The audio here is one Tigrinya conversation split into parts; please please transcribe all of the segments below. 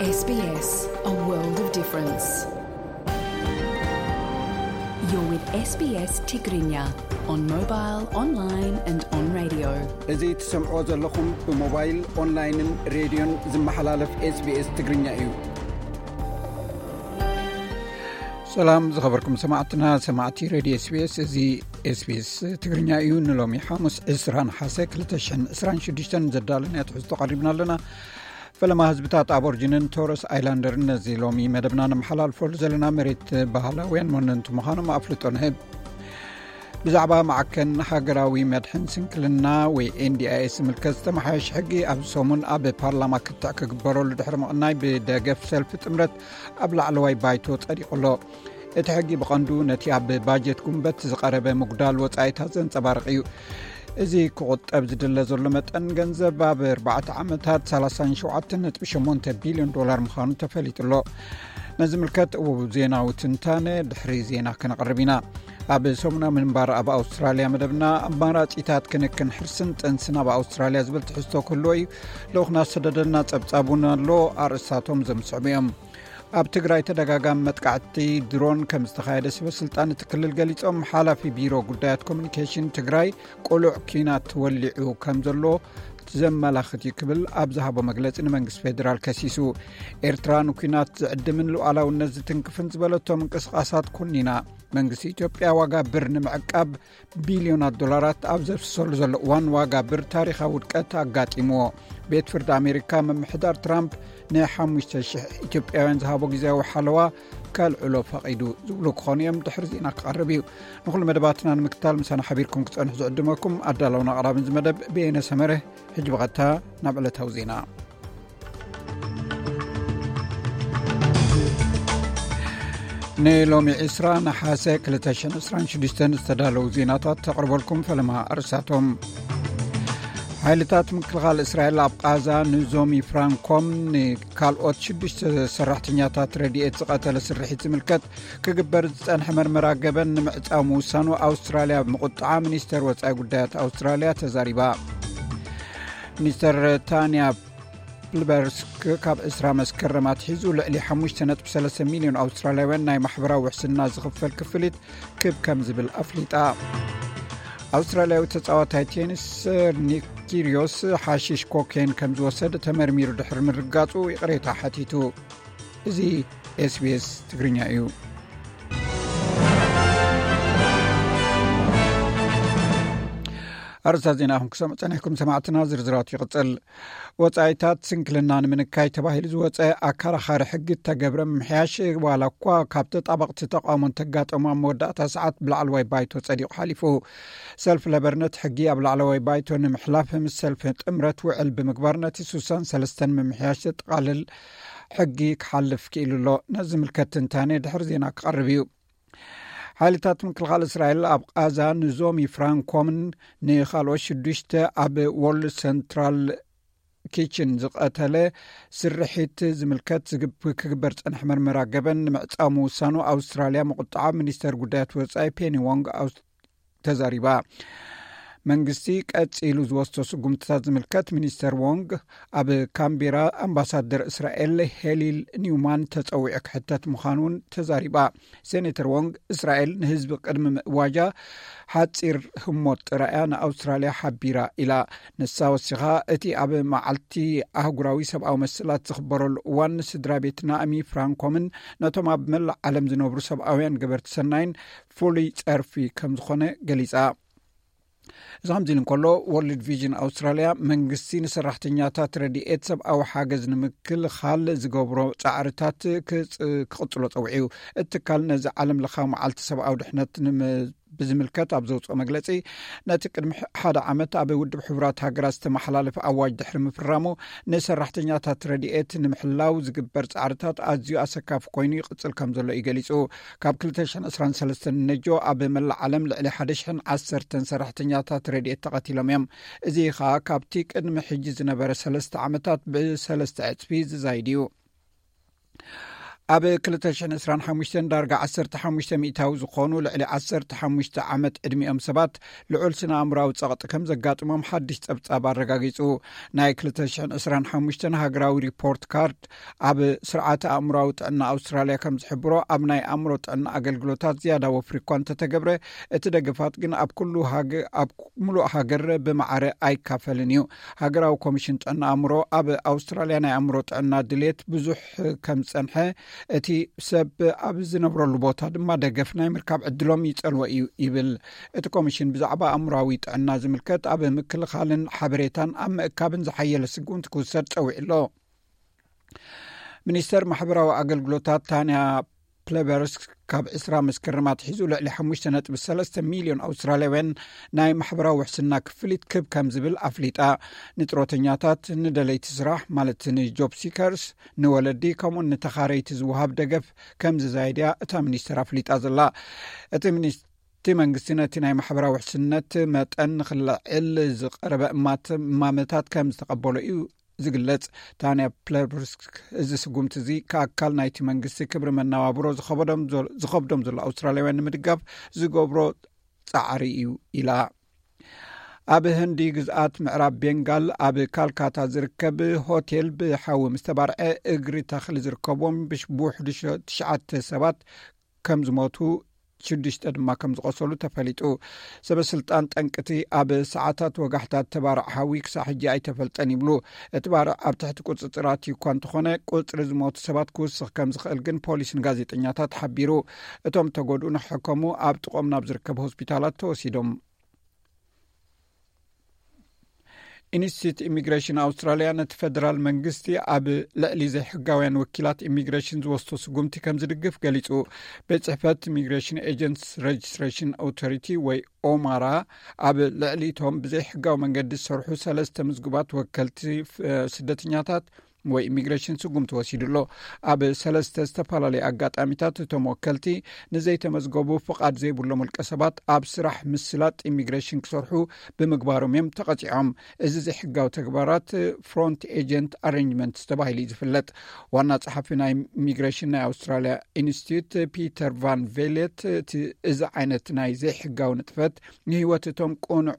SBS, a world of difference. You're with SBS Tigrinya on mobile, online and on radio. እዚ ትሰምዑ ዘለኹም ብሞባይል ኦንላይንን ሬድዮን ዝመሓላለፍ SBS ትግርኛ እዩ። ሰላም ዝኸበርኩም ሰማዕቲ ሬድዮ SBS እዚ SBS ትግርኛ እዩ። ንሎሚ ሐሙስ 20 ነሐሴ 2026 ዘዳለና ትሕዝቶ ቀሪብና ኣለና። ፈለማ ህዝብታት አቦርጂንን ቶረስ አይላንደርን ነዚ ሎሚ መደብና ንምሓላልፈሉ ዘለና መሬት ባህላውያን መንነቱ ምዃኖም አፍልጦ ንህብ። ብዛዕባ ማዕከን ሃገራዊ መድሕን ስንክልና ወይ NDIS ምልከት ዝተመሓየሽ ሕጊ ኣብ ሰሙን ኣብ ፓርላማ ክትዕ ክግበረሉ ድሕሪ ምቕናይ ብደገፍ ሰልፊ ጥምረት ኣብ ላዕለዋይ ባይቶ ጸዲቑሎ። እቲ ሕጊ ብቐንዱ ነቲ ኣብ ባጀት ጉንበት ዝቐረበ ምጉዳል ወጻኢታት ዘንጸባርቕ እዩ። እዚ ክቁጠብ ዝድለ ዘሎ መጠን ገንዘብ ኣብ 4 ዓመታት 37.8 ቢልዮን ዶላር ምዃኑ ተፈሊጡሎ። ነዚ ምልከት ዜናዊ ትንታነ ድሕሪ ዜና ክነቕርብ ኢና። ኣብ ሰሙና ምንባር ኣብ ኣውስትራልያ መደብና ኣማራጺታት ክንክን ሕርስን ጥንስን ኣብ ኣውስትራልያ ዝብል ትሕዝቶ ክህልዎ እዩ። ልኡኽና ሰደደልና ጸብጻቡን ኣሎ ኣርእስታቶም ዘምስዕቡ እዮም። ኣብ ትግራይ ተደጋጋሚ መጥቃዕቲ ድሮን ከም ዝተኻየደ ሰበስልጣን ትክልል ገሊጾም ሓላፊ ቢሮ ጉዳያት ኮሙኒኬሽን ትግራይ ቆሉዕ ኩናት ወሊዑ ከም ዘሎ ዘመላኽት ክብል ኣብ ዝሃቦ መግለጺ ንመንግስቲ ፌደራል ከሲሱ። ኤርትራ ንኩናት ዝዕድምን ሉዓላውነት ዝትንክፍን ዝበለቶም እንቅስቃሳት ኩኒና መንግስቲ ኢትዮጵያ ዋጋ ብር ንምዕቃብ ቢልዮናት ዶላራት ኣብ ዘፍሰሉ ዘሎ እዋን ዋጋ ብር ታሪኻዊ ውድቀት ኣጋጢምዎ። ቤት ፍርዲ ኣሜሪካ መምሕዳር ትራምፕ ን5,000 ኢትዮጵያውያን ዝሃቦ ግዜያዊ ሓለዋ ካልዕሎ ፈቒዱ ዝብሉ ክኾኑ እዮም። ድሕሪ ዜና ክቐርብ እዩ። ንኹሉ መደባትና ንምክታል ምሳና ሓቢርኩም ክጸንሑ ዝዕድመኩም ኣዳለውና ቀራብን ዝመደብ ብኤነ ሰመረ ሕጂ በቐጥታ ናብ ዕለታዊ ዜና ንሎሚ 20 ነሐሴ 2026 ዝተዳለዉ ዜናታት ተቕርበልኩም። ፈለማ ኣርእስታቶም ሓይልታት ምክልኻል እስራኤል ኣብ ቃዛ ንዞሚ ፍራንኮም ንካልኦት 6 ሰራሕተኛታት ረድኤት ዝቐተለ ስርሒት ዝምልከት ክግበር ዝጸንሐ መርመራ ገበን ንምዕጻው ምውሳኑ ኣውስትራልያ ምቁጥዓ ሚኒስተር ወጻኢ ጉዳያት ኣውስትራልያ ተዛሪባ። ሚኒስተር ታንያ ፕልበርስክ ካብ 20 መስከረም ኣትሒዙ ልዕሊ 5.3 ሚልዮን ኣውስትራልያውያን ናይ ማሕበራዊ ውሕስና ዝኽፈል ክፍሊት ክብ ከም ዝብል ኣፍሊጣ። ኣውስትራልያዊ ተጻዋታይ ቴኒስ ኒክ ኪሪዮስ ሓሺሽ ኮኬን ከም ዝወሰደ ተመርሚሩ ድሕሪ ምርጋጹ ይቕሬታ ሓቲቱ። እዚ SBS ትግርኛ እዩ። ኣርእስታት ዜና ክሰምዑ ፀኒሕኩም ሰማዕትና ዝርዝራት ይቕጽል። ወጻኢታት ስንክልና ንምንካይ ተባሂሉ ዝወፀ ኣከራኻሪ ሕጊ ተገብረ ምምሕያሽ ዋላ እኳ ካብ ተጣበቕቲ ተቃውሞን ተጋጠሙ ኣብ መወዳእታ ሰዓት ብላዕለዋይ ባይቶ ጸዲቑ ሓሊፉ። ሰልፊ ለበርነት ሕጊ ኣብ ላዕለዋይ ባይቶ ንምሕላፍ ምስ ሰልፊ ጥምረት ውዕል ብምግባር ነቲ 63 ምምሕያሽ ዘጠቓልል ሕጊ ክሓልፍ ክኢሉሎ። ነዚ ምልከት ትንታነ ድሕሪ ዜና ክቐርብ እዩ። ሓይልታት ምክልኻል እስራኤል ኣብ ቃዛ ንዞሚ ፍራንኮምን ንኻልኦት 6 ኣብ ዎል ሰንትራል ኪችን ዝቐተለ ስርሒት ዝምልከት ክግበር ጸንሐ መርመራ ገበን ንምዕጻው ምውሳኑ ኣውስትራልያ ምቁጥዓ ሚኒስተር ጉዳያት ወጻኢ ፔኒ ዎንግ ተዛሪባ። መንግስቲ ቀጺሉ ዝወስቶ ስጉምትታት ዝምልከት ሚኒስተር ዎንግ ኣብ ካምቤራ ኣምባሳደር እስራኤል ሄሊል ኒውማን ተጸዊዑ ክሕተት ምዃኑን ተዛሪባ። ሴኔተር ዎንግ እስራኤል ንህዝቢ ቅድሚ ምእዋጃ ሓጺር ህሞት ጥራያ ንኣውስትራልያ ሓቢራ ኢላ ንሳ ወሲኻ እቲ ኣብ መዓልቲ ኣህጉራዊ ሰብኣዊ መስላት ዝኽበረሉ እዋን ስድራ ቤት ናእሚ ፍራንኮምን ነቶም ኣብ መላእ ዓለም ዝነብሩ ሰብኣውያን ገበርቲ ሰናይን ፍሉይ ጸርፊ ከም ዝኾነ ገሊጻ። እዚ ከምዚ ኢሉ እንከሎ ወርልድ ቪዥን ኣውስትራልያ መንግስቲ ንሰራሕተኛታት ረድኤት ሰብኣዊ ሓገዝ ንምክልኻል ዝገብሮ ጻዕርታት ክቕጽሎ ፀውዒዩ። እቲ ትካል ነዚ ዓለም ለኻዊ መዓልቲ ሰብኣዊ ድሕነት ብዝምልከት ኣብ ዘውፅኦ መግለጺ ነቲ ቅድሚ 1 ዓመት ኣብ ውድብ ሕቡራት ሃገራት ዝተመሓላለፈ ኣዋጅ ድሕሪ ምፍራሙ ንሰራሕተኛታት ረድኤት ንምሕላው ዝግበር ጻዕርታት ኣዝዩ ኣሰካፊ ኮይኑ ይቕጽል ከም ዘሎ እዩ ገሊጹ። ካብ 2023 ነጆ ኣብ መላእ ዓለም ልዕሊ 110 ሰራሕተኛታት ረድኤት ተቐቲሎም እዮም። እዚ ከዓ ካብቲ ቅድሚ ሕጂ ዝነበረ 3 ዓመታት ብ3 ዕፅፊ ዝዛይድ እዩ። ኣብ 2025 ዳርጋ 15 ሚእታዊ ዝኾኑ ልዕሊ 15 ዓመት ዕድሚኦም ሰባት ልዑል ስነ ኣእምራዊ ጸቕጢ ከም ዘጋጥሞም ሓድሽ ጸብጻብ ኣረጋጊጹ። ናይ 2025 ሃገራዊ ሪፖርት ካርድ ኣብ ስርዓተ ኣእምራዊ ጥዕና ኣውስትራልያ ከም ዝሕብሮ ኣብ ናይ ኣእምሮ ጥዕና ኣገልግሎታት ዝያዳ ወፍሪ እኳ እንተተገብረ እቲ ደገፋት ግን ኣብ ሙሉእ ሃገር ብማዕረ ኣይካፈልን እዩ። ሃገራዊ ኮሚሽን ጥዕና ኣእምሮ ኣብ ኣውስትራልያ ናይ ኣእምሮ ጥዕና ድሌት ብዙሕ ከም ዝጸንሐ እቲ ሰብ ኣብ ዝነብረሉ ቦታ ድማ ደገፍ ናይ ምርካብ ዕድሎም ይጸልዎ እዩ ይብል። እቲ ኮሚሽን ብዛዕባ ኣእምራዊ ጥዕና ዝምልከት ኣብ ምክልኻልን ሓበሬታን ኣብ ምእካብን ዝሓየለ ስጉምቲ ክውሰድ ፀዊዕ ኣሎ። ሚኒስተር ማሕበራዊ ኣገልግሎታት ታንያ ፕሌበርስ ካብ 20 መስከረማት ሒዙ ልዕሊ 5.3 ሚልዮን ኣውስትራልያውያን ናይ ማሕበራዊ ውሕስና ክፍሊት ክብ ከም ዝብል ኣፍሊጣ ንጥሮተኛታት ንደለይቲ ስራሕ ማለት ንጆብ ሲከርስ ንወለዲ ከምኡ ንተኻረይቲ ዝውሃብ ደገፍ ከም ዝዛይድያ እታ ሚኒስተር ኣፍሊጣ ዘላ። እቲ መንግስቲ ነቲ ናይ ማሕበራዊ ውሕስነት መጠን ንኽልዕል ዝቐረበ እማመታት ከም ዝተቐበሎ እዩ ዝግለጽ። ታንያ ፕሌበርስ እዚ ስጉምቲ እዚ ከኣካል ናይቲ መንግስቲ ክብሪ መነባብሮ ዝኸብዶም ዘሎ ኣውስትራልያውያን ንምድጋፍ ዝገብሮ ጻዕሪ እዩ ኢላ። ኣብ ህንዲ ግዝኣት ምዕራብ ቤንጋል ኣብ ካልካታ ዝርከብ ሆቴል ብሓዊ ምስ ተባርዐ እግሪ ተኽሊ ዝርከቦም ብሽቡሕ 9 ሰባት ከም ዝሞቱ 6 ድማ ከም ዝቆሰሉ ተፈሊጡ። ሰበስልጣን ጠንቅቲ ኣብ ሰዓታት ወጋሕታት ተባርዕ ሓዊ ክሳብ ሕጂ ኣይተፈልጠን ይብሉ። እቲ ባርዕ ኣብ ትሕቲ ቁፅፅራት እኳ እንተኾነ ቁፅሪ ዝሞቱ ሰባት ክውስኽ ከም ዝኽእል ግን ፖሊስን ጋዜጠኛታት ሓቢሩ። እቶም ተጎድኡ ንሕከሙ ኣብ ጥቆም ናብ ዝርከብ ሆስፒታላት ተወሲዶም። ኢንስቲትዩት ኢሚግሬሽን ኣውስትራልያ ነቲ ፌደራል መንግስቲ ኣብ ልዕሊ ዘይሕጋውያን ወኪላት ኢሚግሬሽን ዝወስቶ ስጉምቲ ከም ዝድግፍ ገሊጹ። ቤት ጽሕፈት ኢሚግሬሽን ኤጀንትስ ሬጅስትሬሽን ኣውቶሪቲ ወይ ኦማራ ኣብ ልዕሊ እቶም ብዘይሕጋዊ መንገዲ ዝሰርሑ 3 ምዝግባት ወከልቲ ስደተኛታት ወይ ኢሚግሬሽን ስጉምቲ ወሲዱሎ። ኣብ 3 ዝተፈላለዩ ኣጋጣሚታት እቶም ወከልቲ ንዘይተመዝገቡ ፍቃድ ዘይብሎም ውልቀ ሰባት ኣብ ስራሕ ምስላጥ ኢሚግሬሽን ክሰርሑ ብምግባሮም እዮም ተቐፂዖም። እዚ ዘይሕጋዊ ተግባራት ፍሮንት ኤጀንት ኣሬንጅመንት ተባሂሉ ዝፍለጥ። ዋና ጸሓፊ ናይ ኢሚግሬሽን ናይ ኣውስትራልያ ኢንስቲትዩት ፒተር ቫን ቬሌት እዚ ዓይነት ናይ ዘይሕጋዊ ንጥፈት ንህይወት እቶም ቁኑዕ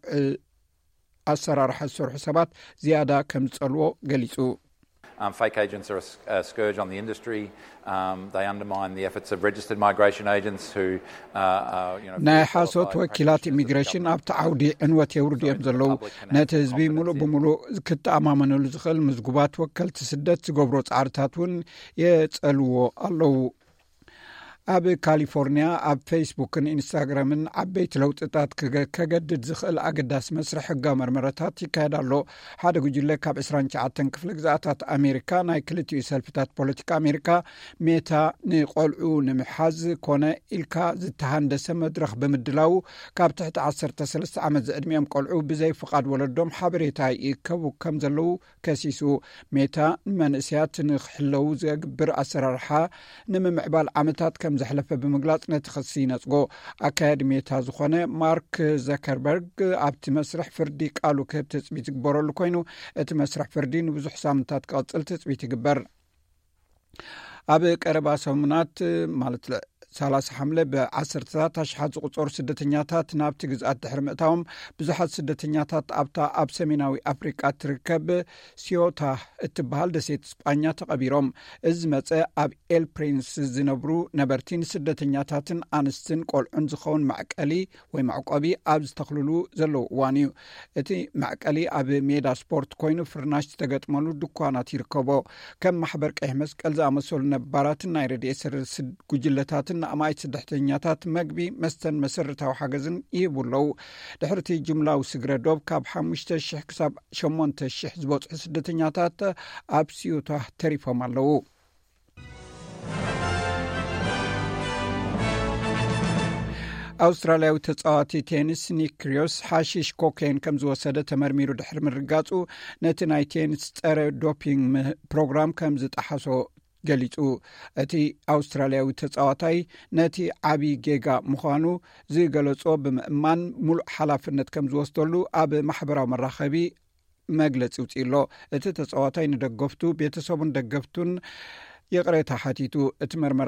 ኣሰራርሓ ዝሰርሑ ሰባት ዝያዳ ከም ዝጸልዎ ገሊጹ። Fake agents are a scourge on the industry. They undermine the efforts of registered migration agents who ናይ ሓሶት ወኪላት ኢሚግሬሽን ኣብቲ ዓውዲ ዕንወት የውርዱ እዮም ዘለዉ። ነቲ ህዝቢ ሙሉእ ብሙሉእ ክትኣማመነሉ ዝኽእል ምዝጉባት ወከልቲ ስደት ዝገብሮ ጻዕርታት እውን የጸልዎ ኣለዉ። ኣብ ካሊፎርኒያ ኣብ ፌስቡክን ኢንስታግራምን ዓበይቲ ለውጥታት ከገድድ ዝኽእል ኣገዳሲ መስርሕ ሕጋዊ መርመረታት ይካየድ ኣሎ። ሓደ ጉጅለ ካብ 29 ክፍለ ግዝኣታት ኣሜሪካ ናይ ክልቲኡ ሰልፍታት ፖለቲካ ኣሜሪካ ሜታ ንቆልዑ ንምሓዝ ኮነ ኢልካ ዝተሃንደሰ መድረኽ ብምድላው ካብ ትሕቲ 13 ዓመት ዝዕድሚኦም ቆልዑ ብዘይ ፍቃድ ወለዶም ሓበሬታ ይከቡ ከም ዘለዉ ከሲሱ። ሜታ መንእስያት ንክሕለው ዝግብር ኣሰራርሓ ንምምዕባል ዓመታት ከም ዘሕለፈ ብምግላጽ ነቲ ክሲ ነጽጎ። ኣካየዲ ሜታ ዝኾነ ማርክ ዘከርበርግ ኣብቲ መስርሕ ፍርዲ ቃሉ ክህብ ትጽቢት ዝግበረሉ ኮይኑ እቲ መስርሕ ፍርዲ ንብዙሕ ሳምንታት ክቕጽል ትጽቢት ይግበር። ኣብ ቀረባ ሰሙናት ማለት 30 በ10 ኣሽሓት ዝቁፀሩ ስደተኛታት ናብቲ ግዝኣት ድሕሪ ምእታዎም ብዙሓት ስደተኛታት ኣብ ሰሜናዊ ኣፍሪቃ ትርከብ ሲዮታ እትበሃል ደሴት እስጳኛ ተቐቢሮም። እዚ መፀ ኣብ ኤል ፕሪንስ ዝነብሩ ነበርቲን ስደተኛታትን ኣንስትን ቆልዑን ዝኸውን ማዕቀሊ ወይ ማዕቆቢ ኣብ ዝተኽልሉ ዘለው እዋን እዩ። እቲ ማዕቀሊ ኣብ ሜዳ ስፖርት ኮይኑ ፍርናሽ ተገጥመሉ ድኳናት ይርከቦ። ከም ማሕበር ቀይሕ መስቀል ዝኣመሰሉ ነባራትን ናይ ረድኤት ጉጅለታትን ንኣማይት ስደተኛታት መግቢ መስተን መሰረታዊ ሓገዝን ይህቡለው። ድሕርቲ ጅምላዊ ስግረዶብ ካብ 5,000 ክሳብ 8,000 ዝበፅሑ ስደተኛታት ኣብ ሲዮታ ተሪፎም ኣለው። ኣውስትራልያዊ ተጻዋቲ ቴኒስ ኒክ ክሪዮስ ሓሺሽ ኮኬን ከም ዝወሰደ ተመርሚሩ ድሕሪ ምርጋጹ ነቲ ናይ ቴኒስ ፀረ ዶፒንግ ፕሮግራም ከም ዝጠሓሶ ገሊጹ። እቲ ኣውስትራልያዊ ተጻዋታይ ነቲ ዓብይ ጌጋ ምዃኑ ዝገለጾ ብምእማን ሙሉእ ሓላፍነት ከም ዝወስደሉ ኣብ ማሕበራዊ መራኸቢ መግለፂ ውፅኢሎ። እቲ ተጻዋታይ ንደገፍቱ ቤተሰቡን ደገፍቱን የቅሬታ ሓቲቱ እቲ መርመራ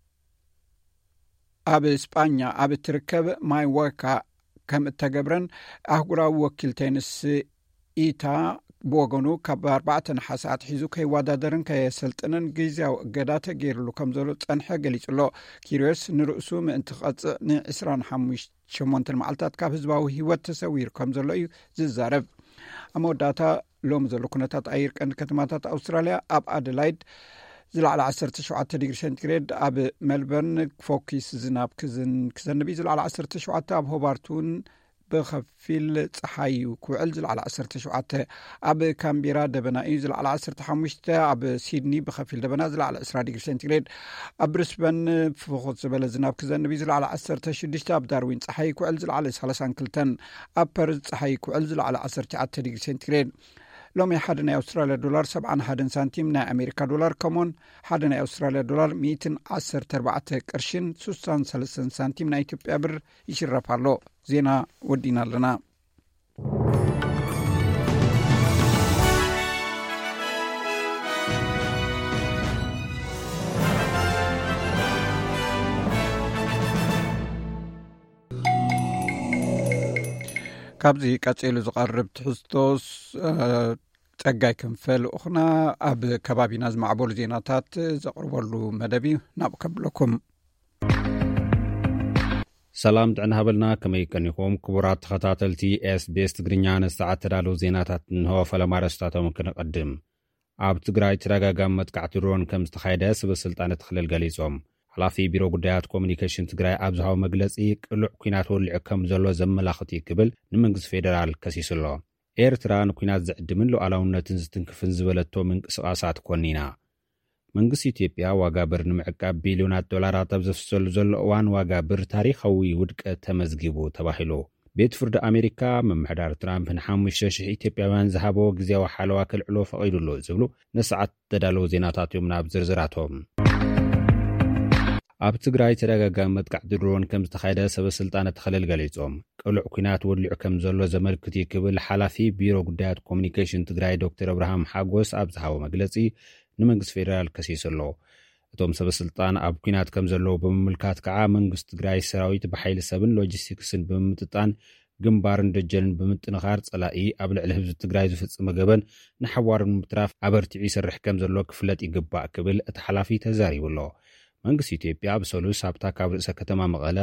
ኣብ እስጳኛ ኣብ እትርከብ ማይወካ ከም እተገብረን ኣህጉራዊ ወኪል ቴንስ ኢታ ብወገኑ ካብ 4 ሓሳት ሒዙ ከይዋዳደርን ከየሰልጥንን ግዜያዊ እገዳ ተገይሩሉ ከም ዘሎ ጸንሐ ገሊጹሎ። ኪሮስ ንርእሱ ምእንቲ ቐጽእ ን25 መዓልታት ካብ ህዝባዊ ህይወት ተሰዊሩ ከም ዘሎ እዩ ዝዛረብ። ኣብ መወዳእታ ሎም ዘሎ ኩነታት ኣየር ቀንዲ ከተማታት ኣውስትራልያ ኣብ ኣደላይድ ዝለዕለ 17 ዲግሪ ሴንቲግሬድ፣ ኣብ ሜልበርን ፎኪስ ዝናብ ክዘንብ ዝለዕለ 17፣ ኣብ ሆባርቱን ብኸፊል ፀሓይ ክውዕል ዝለዕለ 17፣ ኣብ ካምቢራ ደበና እዩ ዝለዕለ 15፣ ኣብ ሲድኒ ብኸፊል ደበና ዝለዕለ 20 ዲግሪ ሴንቲግሬድ፣ ኣብ ብሪስበን ፍኹስ ዝበለ ዝናብ ክዘንብ ዝለዕለ 16፣ ኣብ ዳርዊን ፀሓይ ክውዕል ዝለዕለ 32፣ ኣብ ፐርዝ ፀሓይ ክውዕል ዝለዕለ 19 ዲግሪ ሴንቲግሬድ። ሎሚ ሓደ ናይ ኣውስትራልያ ዶላር 71 ሳንቲም፣ ናይ ኣሜሪካ ዶላር ከሞን ሓደ ናይ ኣውስትራልያ ዶላር 114 ቅርሽን 63 ሳንቲም ናይ ኢትዮጵያ ብር ይሽረፍ ኣሎ። ዜና ወዲና ኣለና። ካብዚ ቀፂሉ ዝቐርብ ትሕዝቶስ ጸጋይ ክንፈል እኹና ኣብ ከባቢና ዝማዕበሉ ዜናታት ዘቕርበሉ መደብ ናብኡ ከብለኩም። ሰላም ጥዕና ሃበልና ከመይ ቀኒኹም ክቡራት ተኸታተልቲ SBS ትግርኛ ነስተዓት ተዳለዉ ዜናታት እንሆ ፈለማረስታቶም ክንቐድም። ኣብ ትግራይ ተደጋጋሚ መጥቃዕቲ ድሮን ከም ዝተኻየደ ሰበስልጣናት ክልል ገሊጾም። ሓላፊ ቢሮ ጉዳያት ኮሙኒኬሽን ትግራይ ኣብ ዝሃቦ መግለጺ ቅሉዕ ኩናት ወልዑ ከም ዘሎ ዘመላኽቲ ክብል ንመንግስቲ ፌደራል ከሲሱሎ። ኤርትራ ንኩናት ዝዕድምን ሉዓላውነትን ዝትንክፍን ዝበለቶ ምንቅስቓሳት ኮኒና። መንግስቲ ኢትዮጵያ ዋጋ ብር ንምዕቃብ ቢልዮናት ዶላራት ኣብ ዘፍሰሉ ዘሎ እዋን ዋጋ ብር ታሪኻዊ ውድቀት ተመዝጊቡ ተባሂሉ። ቤት ፍርዲ ኣሜሪካ መምሕዳር ትራምፕ ን5,000 ኢትዮጵያውያን ዝሃቦ ግዜያዊ ሓለዋ ክልዕሎ ፈቒዱሉ ዝብሉ ነሰዓት ተዳለዉ ዜናታት እዮም። ናብ ዝርዝራቶም ኣብ ትግራይ ተደጋጋሚ መጥቃዕቲ ድሮን ከም ዝተኻየደ ሰበስልጣናት ክልል ገሊጾም። ቅሉዕ ኩናት ወልዑ ከም ዘሎ ዘመልክት ክብል ሓላፊ ቢሮ ጉዳያት ኮሙኒኬሽን ትግራይ ዶክተር አብርሃም ሓጎስ ኣብ ዝሃቦ መግለጺ ንመንግስቲ ፌደራል ከሲሱሎ። እቶም ሰበስልጣን ኣብ ኩናት ከም ዘለዎ ብምምልካት ከዓ መንግስቲ ትግራይ ሰራዊት ብሓይሊ ሰብን ሎጂስቲክስን ብምምጥጣን ግንባርን ደጀንን ብምጥንኻር ጸላኢ ኣብ ልዕሊ ህዝቢ ትግራይ ዝፍጽመ ገበን ንሓዋርን ምትራፍ ኣበርቲዑ ይሰርሕ ከም ዘሎ ክፍለጥ ይግባእ ክብል እቲ ሓላፊ ተዛሪቡሎ። መንግስቲ ኢትዮጵያ ብሰሉስ ኣብታ ካብ ርእሰ ከተማ መቐለ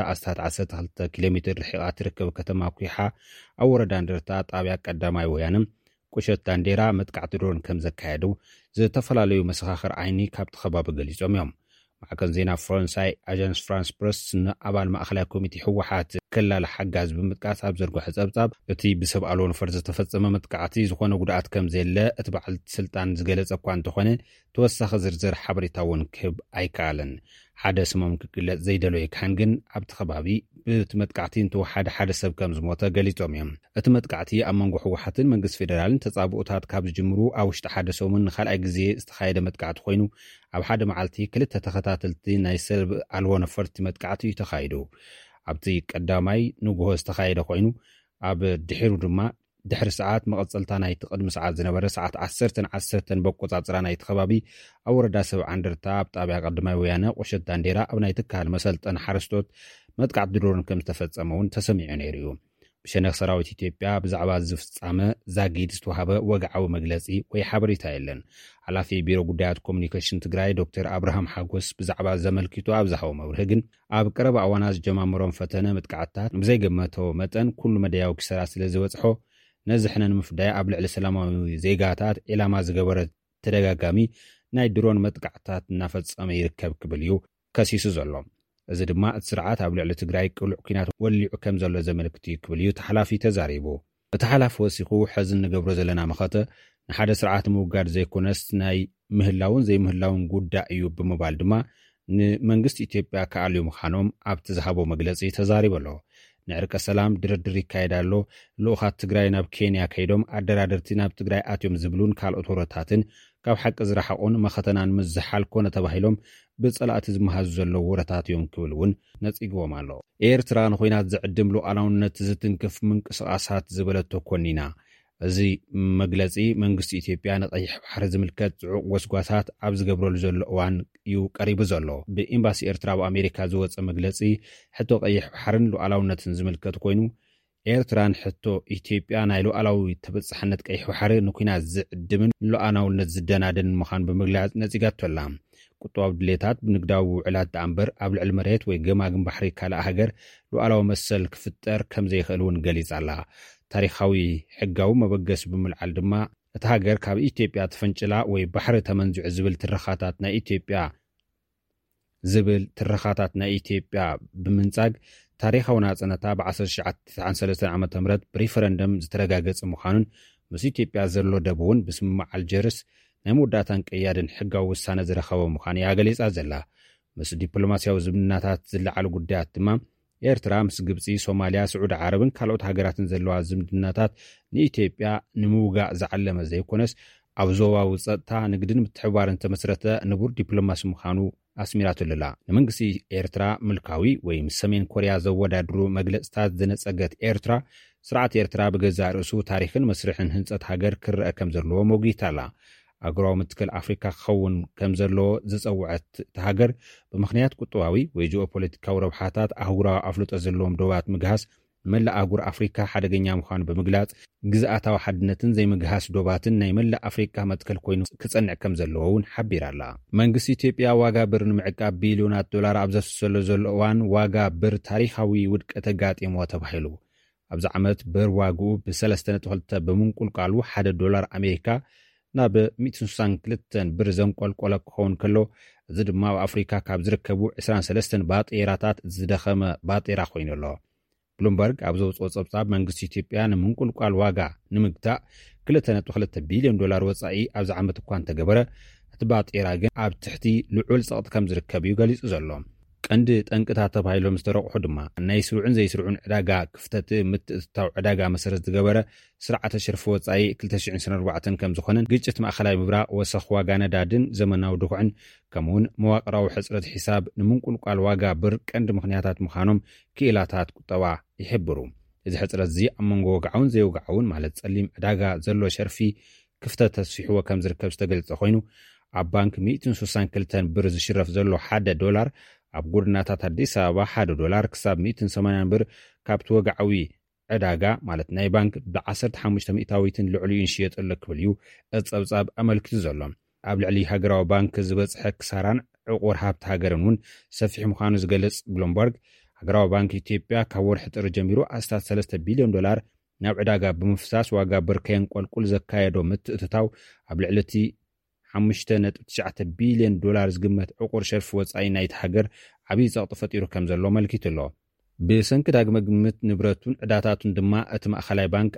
12 ኪሎ ሜትር ርሒቓ ትርከብ ከተማ ኩሓ ኣብ ወረዳ እንደርታ ጣብያ ቀዳማይ ወያንም ቁሸት ዳንዴራ መጥቃዕቲ ድሮን ከም ዘካየዱ ዝተፈላለዩ መሰኻኽር ዓይኒ ካብቲ ከባቢ ገሊጾም እዮም። ማዕከን ዜና ፈረንሳይ ኣጀንስ ፍራንስ ፕረስ ንኣባል ማእኸላይ ኮሚቴ ሕወሓት ከላል ሓጋዝ ብምጥቃስ ኣብ ዘርጎሐ ጸብጻብ እቲ ብሰብ ኣልቦ ነፈር ዝተፈጸመ መጥቃዕቲ ዝኾነ ጉድኣት ከም ዘየለ እቲ በዓል ስልጣን ዝገለጸ እኳ እንተኾነ ተወሳኺ ዝርዝር ሓበሬታ እውን ክህብ ኣይከኣለን። ሓደ ስሞም ክግለጽ ዘይደለየ ካህን ግን ኣብቲ ከባቢ ብቲ መጥቃዕቲ እንተወሓደ ሓደ ሰብ ከም ዝሞተ ገሊጾም እዮም። እቲ መጥቃዕቲ ኣብ መንጎ ሕወሓትን መንግስቲ ፌደራልን ተጻብኡታት ካብ ዝጅምሩ ኣብ ውሽጢ ሓደ ሰሙን ንኻልኣይ ግዜ ዝተኻየደ መጥቃዕቲ ኮይኑ ኣብ ሓደ መዓልቲ 2 ተኸታተልቲ ናይ ሰብ ኣልቦ ነፈርቲ መጥቃዕቲ እዩ ተኻይዱ። ኣብቲ ቀዳማይ ንግሆ ዝተኻየደ ኮይኑ ኣብ ድሒሩ ድማ ድሕሪ ሰዓት መቐጸልታ ናይቲ ቅድሚ ሰዓት ዝነበረ ሰዓት 10:10 በቆጻጽራ ናይቲ ከባቢ ኣብ ወረዳ ሰብዓ እንደርታ ኣብ ጣብያ ቀዳማይ ወያነ ቁሸት ዳንዴራ ኣብ ናይ ትካል መሰልጠን ሓረስቶት መጥቃዕቲ ድሮን ከም ዝተፈጸመ እውን ተሰሚዑ ነይሩ እዩ። ብሸነኽ ሰራዊት ኢትዮጵያ ብዛዕባ ዝፍጻመ ዛጊድ ዝተዋሃበ ወግዓዊ መግለጺ ወይ ሓበሬታ የለን። ሓላፊ ቢሮ ጉዳያት ኮሙኒኬሽን ትግራይ ዶክተር አብርሃም ሓጎስ ብዛዕባ ዘመልኪቱ ኣብ ዝሃቦ መብርሂ ግን ኣብ ቀረባ እዋናት ዝጀማምሮም ፈተነ መጥቃዕትታት ብዘይገመቶ መጠን ኩሉ መደያዊ ክሰራ ስለ ዝበጽሖ ነዚ ሕነ ንምፍዳይ ኣብ ልዕሊ ሰላማዊ ዜጋታት ዒላማ ዝገበረ ተደጋጋሚ ናይ ድሮን መጥቃዕትታት እናፈጸመ ይርከብ ክብል እዩ ከሲሱ ዘሎ። እዚ ድማ እቲ ስርዓት ኣብ ልዕሊ ትግራይ ቅሉዕ ኩናት ወሊዑ ከም ዘሎ ዘመልክት እዩ ክብል እዩ ተሓላፊ ተዛሪቡ። እቲ ሓላፊ ወሲኹ ሕዚ ንገብሮ ዘለና መኸተ ንሓደ ስርዓት ምውጋድ ዘይኮነስ ናይ ምህላውን ዘይምህላውን ጉዳይ እዩ ብምባል ድማ ንመንግስቲ ኢትዮጵያ ከኣልዩ ምዃኖም ኣብቲ ዝሃቦ መግለጺ ተዛሪቡ ኣሎ። ንዕርቀ ሰላም ድርድር ይካየዳሎ፣ ልኡኻት ትግራይ ናብ ኬንያ ከይዶም ኣደራደርቲ ናብ ትግራይ ኣትዮም ዝብሉን ካልኦት ወረታትን ካብ ሓቂ ዝረሓቑን መኸተናን ምዝሓል ኮነ ተባሂሎም ብጸላእቲ ዝመሃዙ ዘለዉ ወረታት እዮም ክብል እውን ነጺግቦም ኣሎ። ኤርትራ ንኹናት ዝዕድም ሉዓላውነት ዝትንክፍ ምንቅስቓሳት ዝበለቶ ኮኒና። እዚ መግለጺ መንግስቲ ኢትዮጵያ ንቀይሕ ባሕሪ ዝምልከት ጽዑቕ ወስጓታት ኣብ ዝገብረሉ ዘሎ እዋን እዩ ቀሪቡ ዘሎ። ብኤምባሲ ኤርትራ ብኣሜሪካ ዝወፀ መግለጺ ሕቶ ቀይሕ ባሕርን ሉዓላውነትን ዝምልከት ኮይኑ ኤርትራን ሕቶ ኢትዮጵያ ናይ ሉዓላዊ ተበጻሕነት ቀይሕ ባሕሪ ንኩናት ዝዕድምን ሉዓላውነት ዝደናደን ምዃኑ ብምግላጽ ነጺጋቶላ። ቁጠባዊ ድሌታት ብንግዳዊ ውዕላት ዳኣምበር ኣብ ልዕሊ መሬት ወይ ገማግም ባሕሪ ካልእ ሃገር ሉዓላዊ መሰል ክፍጠር ከም ዘይኽእል እውን ገሊጻ ኣላ። ታሪኻዊ ሕጋዊ መበገሲ ብምልዓል ድማ እቲ ሃገር ካብ ኢትዮጵያ ተፈንጭላ ወይ ባሕሪ ተመንዚዑ ዝብል ትረኻታት ናይ ኢትዮጵያ ብምንጻግ ታሪኻዊ ናጽነታ ብ1993 ዓ.ም ብሪፈረንደም ዝተረጋገጸ ምዃኑን ምስ ኢትዮጵያ ዘሎ ደብ እውን ብስምማዕ ኣልጀርስ ናይ መወዳእታን ቀያድን ሕጋዊ ውሳነ ዝረኸበ ምዃኑ እያ ገሊጻ ዘላ። ምስ ዲፕሎማስያዊ ዝምድናታት ዝለዓሉ ጉዳያት ድማ ኤርትራ ምስ ግብፂ፣ ሶማልያ፣ ስዑድ ዓረብን ካልኦት ሃገራትን ዘለዋ ዝምድናታት ንኢትዮጵያ ንምውጋእ ዝዓለመ ዘይኮነስ ኣብ ዞባዊ ፀጥታ ንግድን ምትሕብባርን ተመስረተ ንቡር ዲፕሎማሲ ምዃኑ ኣስሚራትሉላ። ንመንግስቲ ኤርትራ ምልካዊ ወይ ምስ ሰሜን ኮርያ ዘወዳድሩ መግለጽታት ዝነጸገት ኤርትራ ስርዓት ኤርትራ ብገዛእ ርእሱ ታሪክን መስርሕን ህንፀት ሃገር ክርአ ከም ዘለዎ ሞጊታላ። ኣገራዊ ምትክል ኣፍሪካ ክኸውን ከም ዘለዎ ዝፀውዐት ሃገር ብምኽንያት ቁጠባዊ ወይ ጂኦፖለቲካዊ ረብሓታት ኣህጉራዊ ኣፍልጦ ዘለዎም ዶባት ምግሃስ መላእ ኣህጉር ኣፍሪካ ሓደገኛ ምዃኑ ብምግላጽ ግዝኣታዊ ሓድነትን ዘይምግሃስ ዶባትን ናይ መላእ ኣፍሪካ መትከል ኮይኑ ክጸንዕ ከም ዘለዎ እውን ሓቢራላ። መንግስቲ ኢትዮጵያ ዋጋ ብር ንምዕቃብ ቢልዮናት ዶላር ኣብ ዘፍሰሎ ዘሎ እዋን ዋጋ ብር ታሪኻዊ ውድቀት ኣጋጢሞ ተባሂሉ ኣብዚ ዓመት ብር ዋግኡ ብ3.2 ብምንቁልቃሉ $1 ኣሜሪካ ናብ 162 ብር ዘንቆልቆለ ክኸውን ከሎ እዚ ድማ ኣብ ኣፍሪካ ካብ ዝርከቡ 23 ባጤራታት ዝደኸመ ባጤራ ኮይኑ ኣሎ። ብሉምበርግ ኣብ ዘውፅኦ ጸብጻብ መንግስቲ ኢትዮጵያ ንምንቁልቋል ዋጋ ንምግታእ $2.2 ቢልዮን ወጻኢ ኣብዚ ዓመት እኳ እንተገበረ እቲ ባጤራ ግን ኣብ ትሕቲ ልዑል ጸቕጢ ከም ዝርከብ እዩ ገሊጹ ዘሎ። ቀንዲ ጠንቅታት ተባሂሎም ዝተረቑሑ ድማ ናይ ስሩዕን ዘይስሩዕን ዕዳጋ ክፍተት ምትእትታው ዕዳጋ መሰረት ዝገበረ ስርዓተ ሽርፊ ወጻኢ 2024 ከም ዝኾነን ግጭት ማእኸላይ ምብራቕ ወሰኽ ዋጋ ነዳድን ዘመናዊ ድኹዕን ከምውን መዋቕራዊ ሕፅረት ሒሳብ ንምንቁልቋል ዋጋ ብር ቀንዲ ምኽንያታት ምዃኖም ክኢላታት ቁጠባ ይሕብሩ። እዚ ሕፅረት እዚ ኣብ መንጎ ወግዓውን ዘይወግዓውን ማለት ጸሊም ዕዳጋ ዘሎ ሸርፊ ክፍተት ተስፊሕዎ ከም ዝርከብ ዝተገልጸ ኮይኑ ኣብ ባንክ 162 ብር ዝሽረፍ ዘሎ $1 ኣብ ጎድናታት ኣዲስ ኣበባ $1 ክሳብ 180 ብር ካብቲ ወግዓዊ ዕዳጋ ማለት ናይ ባንክ ብ15 ሚእታዊትን ልዕሊኡ ይሽየጠሉ ክብል እዩ ጸብጻብ ኣመልኪቱ ዘሎ። ኣብ ልዕሊ ሃገራዊ ባንክ ዝበጽሐ ክሳራን ዕቁር ሃብቲ ሃገርን እውን ሰፊሕ ምዃኑ ዝገልጽ ብሉምበርግ ሃገራዊ ባንክ ኢትዮጵያ ካብ ወርሒ ጥሪ ጀሚሩ ኣስታት $3 ቢልዮን ናብ ዕዳጋ ብምፍሳስ ዋጋ ብር ከየንቆልቁል ዘካየዶ ምትእትታው ኣብ ልዕሊቲ $5.9 ቢልዮን ዝግመት ዕቁር ሸርፊ ወጻኢ ናይቲ ሃገር ዓብይ ጸቕጢ ፈጢሩ ከም ዘሎ መልኪቱ ኣሎ። ብሰንኪ ዳግመ ግምት ንብረቱን ዕዳታቱን ድማ እቲ ማእኸላይ ባንክ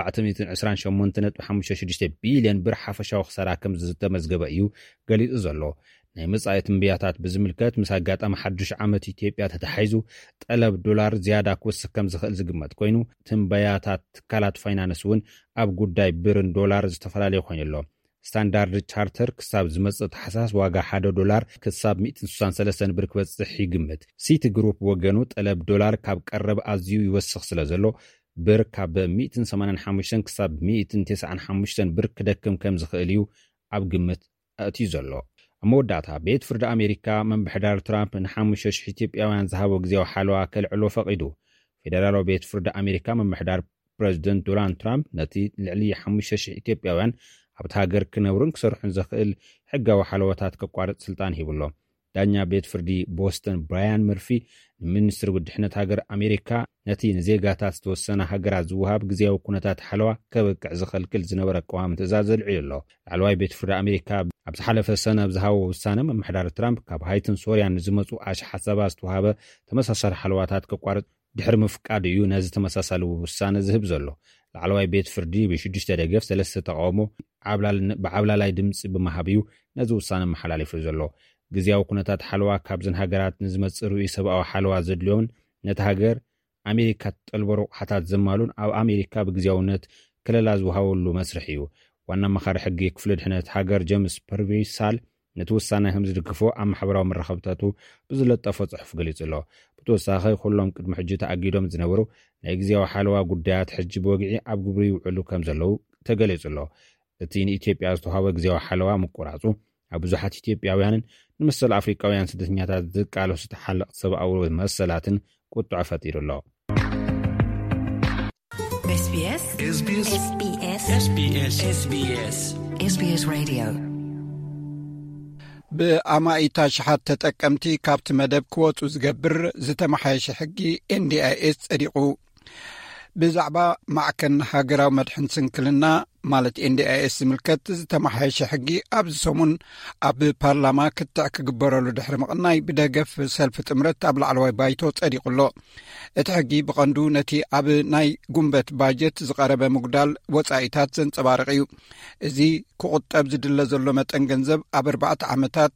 $428.56 ቢልዮን ሓፈሻዊ ክሳራ ከም ዝተመዝገበ እዩ ገሊጹ ዘሎ። ናይ መጻኢ ትንበያታት ብዝምልከት ምስ ኣጋጣሚ ሓድሽ ዓመት ኢትዮጵያ ተተሓሒዙ ጠለብ ዶላር ዝያዳ ክወስኽ ከም ዝኽእል ዝግመት ኮይኑ ትንበያታት ትካላት ፋይናንስ እውን ኣብ ጉዳይ ብርን ዶላር ዝተፈላለዩ ኮይኑ ኣሎ። ስታንዳርድ ቻርተር ክሳብ ዝመጽእ ተሓሳስ ዋጋ $1 ክሳብ 163 ብር ክበጽሕ ይግምት። ሲቲ ግሩፕ ወገኑ ጠለብ ዶላር ካብ ቀረብ ኣዝዩ ይወስኽ ስለ ዘሎ ብር ካብ 185 ክሳብ 195 ብር ክደክም ከም ዝኽእል እዩ ኣብ ግምት ኣእትዩ ዘሎ። ኣብ መወዳእታ ቤት ፍርዲ ኣሜሪካ መምሕዳር ትራምፕ ን5,000 ኢትዮጵያውያን ዝሃቦ ግዜያዊ ሓለዋ ከልዕሎ ፈቒዱ። ፌደራላዊ ቤት ፍርዲ ኣሜሪካ መምሕዳር ፕሬዚደንት ዶናልድ ትራምፕ ነቲ ልዕሊ 5,000 ኢትዮጵያውያን ኣብቲ ሃገር ክነብሩን ክሰርሑን ዘኽእል ሕጋዊ ሓለወታት ከቋርጽ ስልጣን ሂብሎ። ዳኛ ቤት ፍርዲ ቦስተን ብራያን መርፊ ንሚኒስትሪ ውድሕነት ሃገር ኣሜሪካ ነቲ ንዜጋታት ዝተወሰነ ሃገራት ዝውሃብ ግዜያዊ ኩነታት ሓለዋ ከበቅዕ ዝኸልክል ዝነበረ ቀዋሚ ትእዛዝ ዘልዕሉ ኣሎ። ላዕለዋይ ቤት ፍርዲ ኣሜሪካ ኣብ ዝሓለፈ ሰነ ብዝሃቦ ውሳነ መምሕዳር ትራምፕ ካብ ሃይትን ሶርያን ንዝመፁ ኣሽሓት ሰባት ዝተዋሃበ ተመሳሳሊ ሓለዋታት ከቋርጽ ድሕሪ ምፍቃድ እዩ ነዚ ተመሳሳሊ ውሳነ ዝህብ ዘሎ። ላዕለዋይ ቤት ፍርዲ ብ6 ደገፍ 3 ተቃውሞ ብዓብላላይ ድምፂ ብምሃብ እዩ ነዚ ውሳነ መሓላሊፉ ዘሎ። ግዜያዊ ኩነታት ሓለዋ ካብዘን ሃገራት ንዝመጽእ ርእዩ ሰብኣዊ ሓለዋ ዘድልዮን ነቲ ሃገር ኣሜሪካ ትጠልቦ ረቑሓታት ዘማሉን ኣብ ኣሜሪካ ብግዜያውነት ክለላ ዝውሃበሉ መስርሕ እዩ። ዋና መኻሪ ሕጊ ክፍሊ ድሕነት ሃገር ጀምስ ፐርቬሳል ነቲ ውሳነ ከም ዝድግፎ ኣብ ማሕበራዊ መራኸብታቱ ብዝለጠፎ ጽሑፍ ገሊጹ ኣሎ። ብተወሳኺ ኩሎም ቅድሚ ሕጂ ተኣጊዶም ዝነበሩ ናይ ግዜያዊ ሓለዋ ጉዳያት ሕጂ ብወግዒ ኣብ ግብሪ ይውዕሉ ከም ዘለዉ ተገሊጹ ኣሎ። እቲ ንኢትዮጵያ ዝተዋሃበ ግዜያዊ ሓለዋ ምቁራጹ ኣብ ብዙሓት ኢትዮጵያውያንን ንመሰል ኣፍሪካውያን ስደተኛታት ዝቃለሱ ተሓለቕቲ ሰብኣዊ መሰላትን ቁጥዕ ፈጢሩ ኣሎ። ብኣማኢታ ሸሓት ተጠቀምቲ ካብቲ መደብ ክወፁ ዝገብር ዝተመሓየሸ ሕጊ NDIS ጸዲቑ። ብዛዕባ ማዕከን ሃገራዊ መድሕን ስንክልና ማለት NDIS ዝምልከት ዝተመሓየሸ ሕጊ ኣብዚ ሰሙን ኣብ ፓርላማ ክትዕ ክግበረሉ ድሕሪ ምቕናይ ብደገፍ ሰልፊ ጥምረት ኣብ ላዕለዋይ ባይቶ ጸዲቑሎ። እቲ ሕጊ ብቐንዱ ነቲ ኣብ ናይ ጉንበት ባጀት ዝቐረበ ምጉዳል ወጻኢታት ዘንጸባርቕ እዩ። እዚ ክቁጠብ ዝድለ ዘሎ መጠን ገንዘብ ኣብ 4 ዓመታት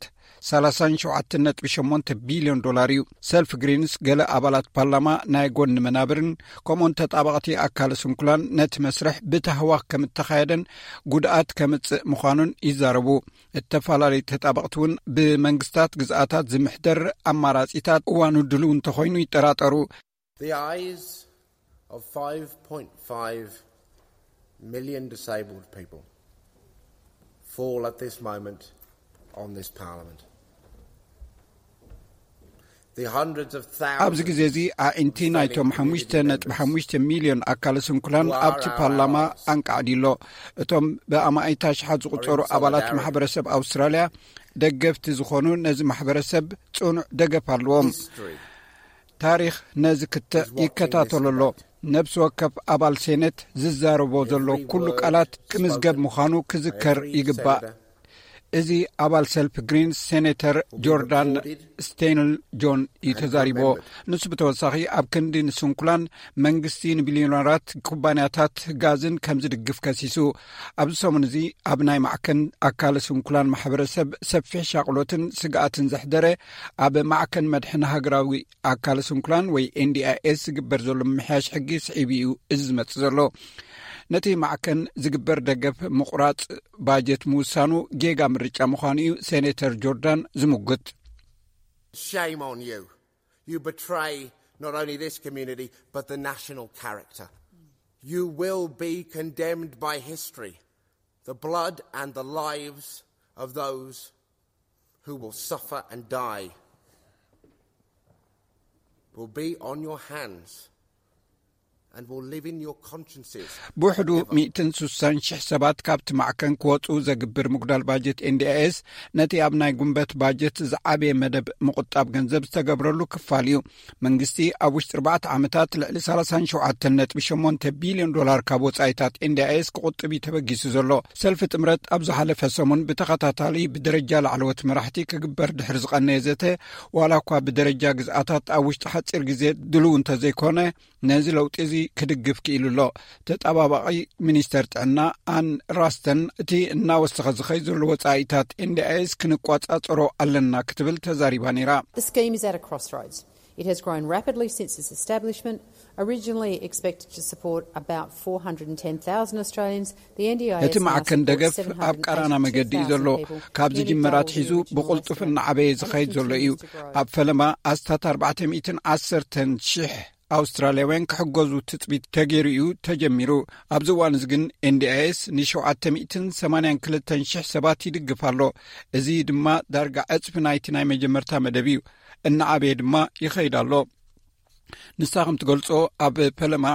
37.8 ቢልዮን ዶላር እዩ። ሰልፍ ግሪንስ ገለ ኣባላት ፓርላማ ናይ ጎኒ መናብርን ከምኡን ተጣባቕቲ ኣካል ስንኩላን ነቲ መስርሕ ብተህዋኽ ከም እተኻየደን ጉድኣት ከምጽእ ምዃኑን ይዛረቡ። እተፈላለዩ ተጣባቕቲ እውን ብመንግስታት ግዝኣታት ዝምሕደር ኣማራጺታት እዋኑ ድልው እንተኾይኑ ይጠራጠሩ። The eyes of 5.5 million disabled people fall at this moment on this parliament. ኣብዚ ግዜ እዚ ኣዒንቲ ናይቶም 5.5 ሚልዮን ኣካል ስንኩላን ኣብቲ ፓርላማ አንቃዕዲሎ። እቶም ብኣማኢታ ሸሓት ዝቁፀሩ ኣባላት ማሕበረሰብ ኣውስትራልያ ደገፍቲ ዝኾኑ ነዚ ማሕበረሰብ ጽኑዕ ደገፍ ኣለዎም። ታሪኽ ነዚ ክትዕ ይከታተለሎ። ነብሲ ወከፍ ኣባል ሴኔት ዝዛረቦ ዘሎ ኩሉ ቃላት ክምዝገብ ምዃኑ ክዝከር ይግባእ። እዚ ኣባል ሰልፍ ግሪንስ ሴኔተር ጆርዳን ስቴንል ጆን ይተዛሪቦ። ንሱ ብተወሳኺ ኣብ ክንዲ ንስንኩላን መንግስቲ ንቢልዮነራት ኩባንያታት ጋዝን ከም ዝድግፍ ከሲሱ። ኣብዚ ሰሙን እዚ ኣብ ናይ ማዕከን ኣካል ስንኩላን ማሕበረሰብ ሰፊሕ ሻቅሎትን ስግኣትን ዘሕደረ ኣብ ማዕከን መድሕን ሃገራዊ ኣካል ስንኩላን ወይ NDIS ዝግበር ዘሎ ምሕያሽ ሕጊ ስዒብ እዩ እዚ ዝመጽእ ዘሎ። ነቲ ማዕከን ዝግበር ደገፍ ምቁራጽ ባጀት ምውሳኑ ጌጋ ምርጫ ምዃኑ እዩ ሴኔተር ጆርዳን ዝምጉት። Shame on you. You betray not only this community but the national character. You will be condemned by history. The blood and the lives of those who will suffer and die will be on your hands. And will live in your consciences. ብውሕዱ 160,000 ሰባት ካብቲ ማዕከን ክወፁ ዘግብር ምጉዳል ባጀት NDIS ነቲ ኣብ ናይ ጉንበት ባጀት ዝዓበየ መደብ ምቁጣብ ገንዘብ ዝተገብረሉ ክፋል እዩ። መንግስቲ ኣብ ውሽጢ 4 ዓመታት ልዕሊ 37.8 ቢልዮን ዶላር ካብ ወጻኢታት NDIS ክቁጥብ ተበጊሱ ዘሎ። ሰልፊ ጥምረት ኣብ ዝሓለፈ ሰሙን ብተኸታታሊ ብደረጃ ላዕለዎት መራሕቲ ክግበር ድሕሪ ዝቐነየ ዘተ ዋላ እኳ ብደረጃ ግዝኣታት ኣብ ውሽጢ ሓፂር ግዜ ድልው እንተዘይኮነ ነዚ ለውጢ እዚ ክድግፍ ክኢሉሎ። ተጣባባቂ ሚኒስተር ጥዕና ኣን ራስተን እቲ እናወሰኸ ዝኸይ ዘሎ ወጻኢታት NDIS ክንቋጻጽሮ ኣለና ክትብል ተዛሪባ ነይራ። The scheme is at a crossroads. It has grown rapidly since its establishment. Originally expected to support about 410,000 Australians, the NDIS እቲ ማዕከን ደገፍ ኣብ ቀራና መገዲ እዩ ዘሎ። ካብዚ ጅመራት ሒዙ ብቁልጡፍን ዓበየ ዝኸይድ ዘሎ እዩ። ኣብ ፈለማ ኣስታት 410,000 ኣውስትራልያውያን ክሕገዙ ትጽቢት ተገይሩ እዩ ተጀሚሩ። ኣብዚ እዋን እዚ ግን NDIS ን782,000 ሰባት ይድግፍ ኣሎ። እዚ ድማ ዳርጋ ዕጽፊ ናይቲ ናይ መጀመርታ መደብ እዩ። እናዓበየ ድማ ይኸይድ ኣሎ። ንሳኹም ትገልጾ ኣብ ፓርላማ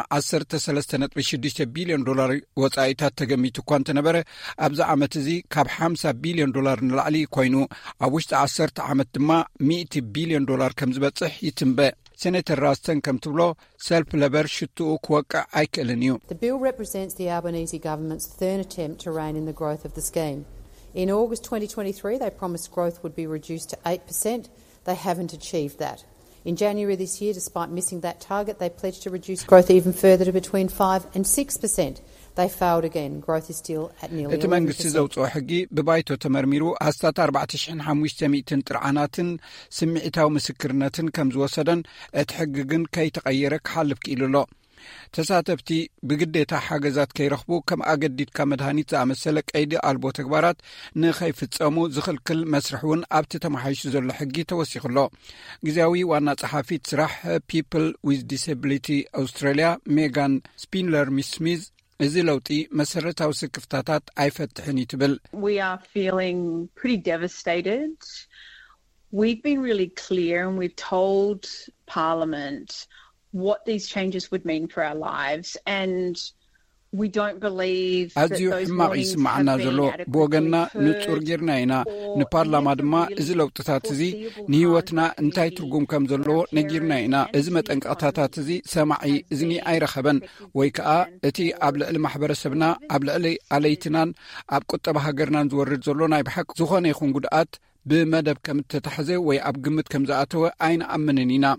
13.6 ቢልዮን ዶላር ወጻኢታት ተገሚቱ እኳ እንተነበረ ኣብዚ ዓመት እዚ ካብ 50 ቢልዮን ዶላር ንላዕሊ ኮይኑ ኣብ ውሽጢ 10 ዓመት ድማ 100 ቢልዮን ዶላር ከም ዝበጽሕ ይትንበእ። Senator Raston come to blow self-lever shuttu kuwaqqa aykelin yu. The bill represents the Albanese government's third attempt to rein in the growth of the scheme. In August 2023, they promised growth would be reduced to 8%. They haven't achieved that. In January this year, despite missing that target, they pledged to reduce growth even further to between 5 and 6%. They failed again. Growth is still at nearly 11%. መንግስቲ ዘውጽኦ ሕጊ ብባይቶ ተመርሚሩ ኣስታት 4,500 ጥርዓናትን ስምዒታዊ ምስክርነትን ከም ዝወሰደን እቲ ሕጊ ግን ከይተቐየረ ክሓልፍ ክኢሉሎ። ተሳተፍቲ ብግዴታ ሓገዛት ከይረኽቡ ከም ኣገዲድካ መድሃኒት ዝኣመሰለ ቀይዲ ኣልቦ ተግባራት ንኸይፍጸሙ ዝኽልክል መስርሕ እውን ኣብቲ ተመሓይሹ ዘሎ ሕጊ ተወሲኽሎ። ጊዜያዊ ዋና ጸሓፊት ስራሕ ፒፕል ዊዝ ዲስብሊቲ ኣውስትራልያ ሜጋን ስፒንለር ሚስሚዝ እዚ ለውጢ መሰረታዊ ስክፍታታት ኣይፈትሕን ይትብል። We are feeling pretty devastated. We've been really clear and we've told Parliament what these changes would mean for our lives, and we don't believe that ኣዝዩ those ሕማቕ warnings ይስማዕና have ዘሎ been adequately ብወገንና ንጹር ጌርና ኢና ንፓርላማ ድማ እዚ ለውጥታት እዚ ንህይወትና እንታይ ትርጉም ከም ዘለዎ ነጊርና ኢና። እዚ መጠንቀቕታታት እዚ ሰማዒ እዝኒ ኣይረኸበን ወይ ከዓ እቲ ኣብ ልዕሊ ማሕበረሰብና ኣብ ልዕሊ ኣለይትናን ኣብ ቁጠባ ሃገርናን ዝወርድ ዘሎ ናይ ብሓቂ ዝኾነ ይኹን ጉድኣት ብመደብ ከም እተታሕዘ ወይ ኣብ ግምት ከም ዝኣተወ ኣይንኣምንን ኢና።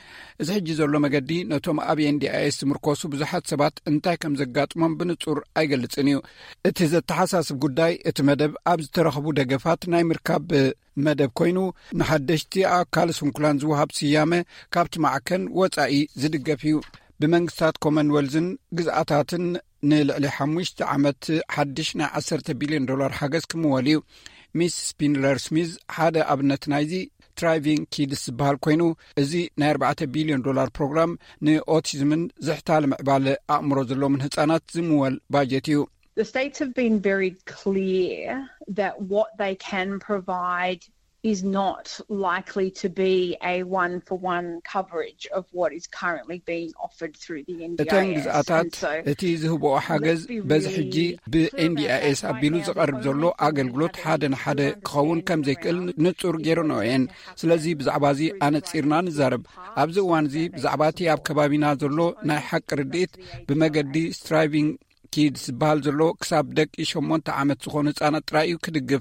እዚ ሕጂ ዘሎ መገዲ ነቶም ኣብ NDIS ዝምርኮሱ ብዙሓት ሰባት እንታይ ከም ዘጋጥሞም ብንጹር ኣይገልጽን እዩ። እቲ ዘተሓሳስብ ጉዳይ እቲ መደብ ኣብ ዝተረኸቡ ደገፋት ናይ ምርካብ መደብ ኮይኑ ንሓደሽቲ ኣካል ስንኩላን ዝውሃብ ስያመ ካብቲ ማዕከን ወጻኢ ዝድገፍ እዩ። ብመንግስታት ኮመንዌልዝን ግዝኣታትን ንልዕሊ 5 ዓመት ሓድሽ ናይ $10 ቢልዮን ሓገዝ ክምወል እዩ። ሚስ ስፒንለር ስሚዝ ሓደ ኣብነት ናይዚ ትራይቪንግ ኪድስ ዝበሃል ኮይኑ እዚ ናይ $4 ቢልዮን ፕሮግራም ንኦቲዝምን ዝሕታለ ምዕባለ ኣእምሮ ዘለዎምን ህጻናት ዝምወል ባጀት እዩ። The states have been very clear that what they can provide is not likely to be a one-for-one coverage of what is currently being offered through the NDIS. እተን ግዝኣታት እቲ ዝህብኦ ሓገዝ በዚ ሕጂ ብNDIS ኣቢሉ ዝቐርብ ዘሎ ኣገልግሎት ሓደ ንሓደ ክኸውን ከም ዘይክእል ንጹር ገይሮን እየን። ስለዚ ብዛዕባ እዚ ኣነጺርና ንዛረብ። ኣብዚ እዋን እዚ ብዛዕባ እቲ ኣብ ከባቢና ዘሎ ናይ ሓቂ ርድኢት ብመገዲ ስትራይቪንግ ኪድስ ዝበሃል ዘሎ ክሳብ ደቂ 8 ዓመት ዝኾኑ ህጻናት ጥራይ እዩ ክድግፍ።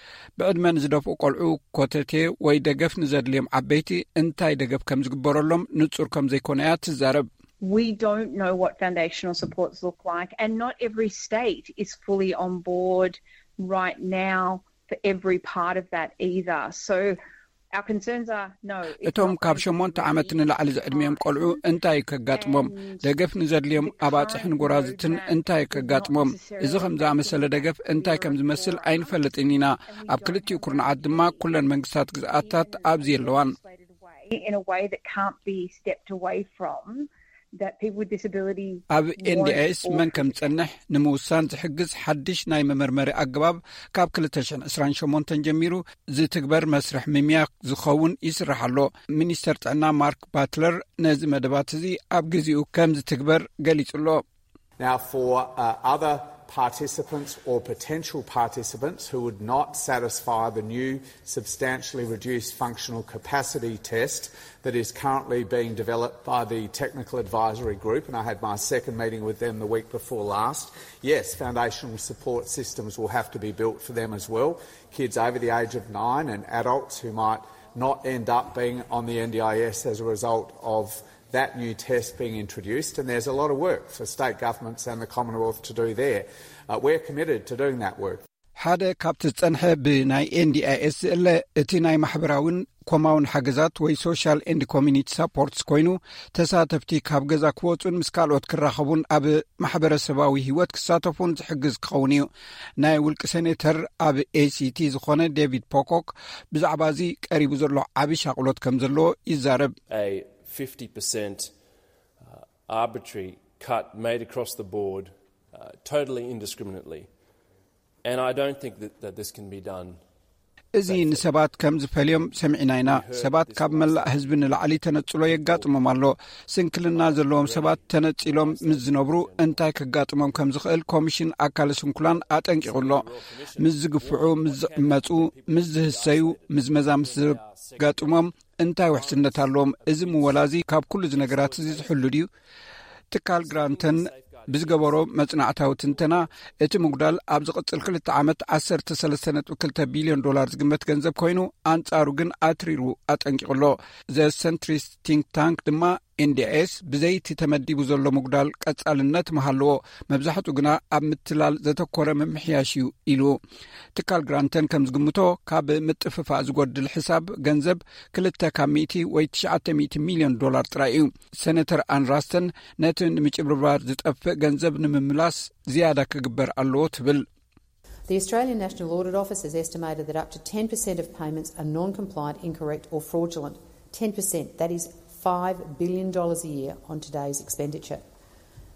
ብዕድመን ዝደፍኡ ቆልዑ ኮተቴ ወይ ደገፍ ንዘድልዮም ዓበይቲ እንታይ ደገፍ ከም ዝግበረሎም ንጹር ከም ዘይኮነ እያ ትዛረብ። We don't know what foundational supports look like, and not every state is fully on board right now for every part of that either. So our concerns are no. እቶም ካብ 8 ዓመት ንላዕሊ ዝዕድሚኦም ቆልዑ እንታይ ከጋጥሞም ደገፍ ንዘድልዮም ኣባጽሕን ጎራዝትን እንታይ ከጋጥሞም እዚ ከም ዝኣመሰለ ደገፍ እንታይ ከም ዝመስል ኣይንፈልጥን ኢና። ኣብ ክልቲኡ ኩርናዓት ድማ ኩለን መንግስታት ግዝኣታት ኣብዚ የለዋን in a way that can't be stepped away from. ኣብ NDIS መን ከም ጸንሕ ንምውሳን ዝሕግዝ ሓድሽ ናይ መመርመሪ ኣገባብ ካብ 2028 ጀሚሩ ዝትግበር መስርሕ ምምያኽ ዝኸውን ይስራሕ ኣሎ። ሚኒስተር ጥዕና ማርክ ባትለር ነዚ መደባት እዚ ኣብ ግዚኡ ከም ዝትግበር ገሊጹሎ። Now for other participants or potential participants who would not satisfy the new substantially reduced functional capacity test that is currently being developed by the technical advisory group, and I had my second meeting with them the week before last. Yes, foundational support systems will have to be built for them as well. Kids over the age of 9 and adults who might not end up being on the NDIS as a result of that new test being introduced, and there's a lot of work for state governments and the Commonwealth to do there. We're committed to doing that work. ሓደ ካብቲ ጸንሐ ብናይ NDIS ዘለ እቲ ናይ ማሕበራውን ኮማውን ሓገዛት ወይ ሶሻል ኤንድ ኮሚኒቲ ሰፖርትስ ኮይኑ ተሳተፍቲ ካብ ገዛ ክወጹን ምስ ካልኦት ክራኸቡን ኣብ ማሕበረሰባዊ ህይወት ክሳተፉን ዝሕግዝ ክኸውን እዩ። ናይ ውልቂ ሴኔተር ኣብ ACT ዝኾነ ዴቪድ ፖኮክ ብዛዕባ እዚ ቀሪቡ ዘሎ ዓብይ ሻቅሎት ከም ዘሎ ይዛረብ። 50% arbitrary cut made across the board, totally indiscriminately. And I don't think that this can be done. እዚ ንሰባት ከም ዝፈልዮም ሰምዒና ኢና። ሰባት ካብ መላእ ህዝቢ ንላዕሊ ተነጽሎ የጋጥሞም ኣሎ። ስንክልና ዘለዎም ሰባት ተነጺሎም ምስ ዝነብሩ እንታይ ከጋጥሞም ከም ዝኽእል ኮሚሽን ኣካል ስንኩላን ኣጠንቂቑሎ። ምስ ዝግፍዑ፣ ምስ ዝቕመጹ፣ ምስ ዝህሰዩ፣ ምስ መዛምስ ዝጋጥሞም እንታይ ውሕስነት ኣለዎም። እዚ ምወላዚ ካብ ኩሉ ዝነገራት እዚ ዝሕሉ ድዩ? ትካል ግራንተን ብዝገበሮ መጽናዕታዊ ትንተና እቲ ምጉዳል ኣብ ዝቕጽል 2 ዓመት $13.2 ቢልዮን ዝግመት ገንዘብ ኮይኑ አንጻሩ ግን ኣትሪሩ ኣጠንቂቑሎ። ዘ ሰንትሪስት ቲንክ ታንክ ድማ NDIS ብዘይቲ ተመዲቡ ዘሎ ምጉዳል ቀጻልነት መሃለዎ መብዛሕትኡ ግና ኣብ ምትላል ዘተኮረ መምሕያሽ እዩ ኢሉ። ትካል ግራንተን ከም ዝግምቶ ካብ ምጥፍፋእ ዝጎድል ሕሳብ ገንዘብ 200 ወይ $900 ሚልዮን ጥራይ እዩ። ሴኔተር አንራስተን ነቲ ንምጭብርባር ዝጠፍእ ገንዘብ ንምምላስ ዝያዳ ክግበር ኣለዎ ትብል። The Australian National Audit Office has estimated that up to 10% of payments are non-compliant, incorrect or fraudulent. 10%, that is $5 billion a year on today's expenditure.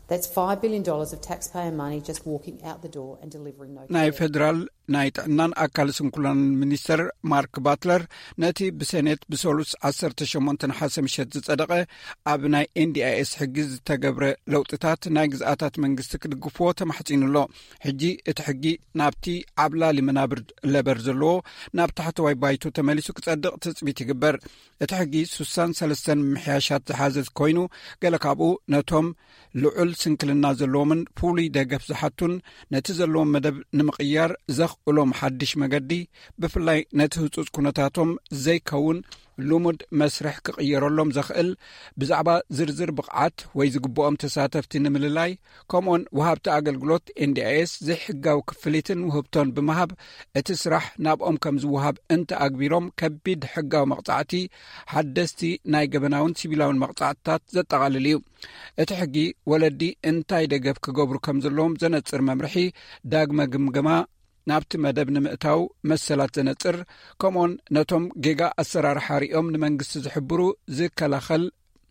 That's $5 billion of taxpayer money just walking out the door and delivering no care. ናይ ፌደራል ናይ ጥዕናን ኣካል ስንኩላን ሚኒስተር ማርክ ባትለር ነቲ ብሴኔት ብሰሉስ 18 ነሓሰ ምሸት ዝጸደቀ ኣብ ናይ NDIS ሕጊ ዝተገብረ ለውጥታት ናይ ግዝኣታት መንግስቲ ክድግፍዎ ተማሕጺኑሎ ሕጂ እቲ ሕጊ ናብቲ ዓብላሊ መናብር ለበር ዘለዎ ናብ ታሕተዋይ ባይቶ ተመሊሱ ክጸድቕ ትጽቢት ይግበር እቲ ሕጊ 63 ምሕያሻት ዝሓዘት ኮይኑ ገለ ካብኡ ነቶም ልዑል ስንክልና ዘለዎምን ፉሉይ ደገፍ ዝሓቱን ነቲ ዘለዎም መደብ ንምቕያር ዘኽእሎም ሓድሽ መገዲ ብፍላይ ነቲ ህጹጽ ኩነታቶም ዘይከውን ልሙድ መስርሕ ክቕየረሎም ዘኽእል ብዛዕባ ዝርዝር ብቕዓት ወይ ዝግብኦም ተሳተፍቲ ንምልላይ ከምኡን ወሃብቲ ኣገልግሎት NDIS ዘይሕጋዊ ክፍሊትን ውህብቶን ብምሃብ እቲ ስራሕ ናብኦም ከም ዝውሃብ እንተ ኣግቢሮም ከቢድ ሕጋዊ መቕጻዕቲ ሓደስቲ ናይ ገበናውን ሲቪላውን መቕጻዕትታት ዘጠቓልል እዩ እቲ ሕጊ ወለዲ እንታይ ደገፍ ክገብሩ ከም ዘለዎም ዘነጽር መምርሒ ዳግመ ግምገማ ናብቲ መደብ ንምእታው መሰላት ዘነጽር ከምኡን ነቶም ጌጋ ኣሰራርሓ ሪኦም ንመንግስቲ ዝሕብሩ ዝከላኸል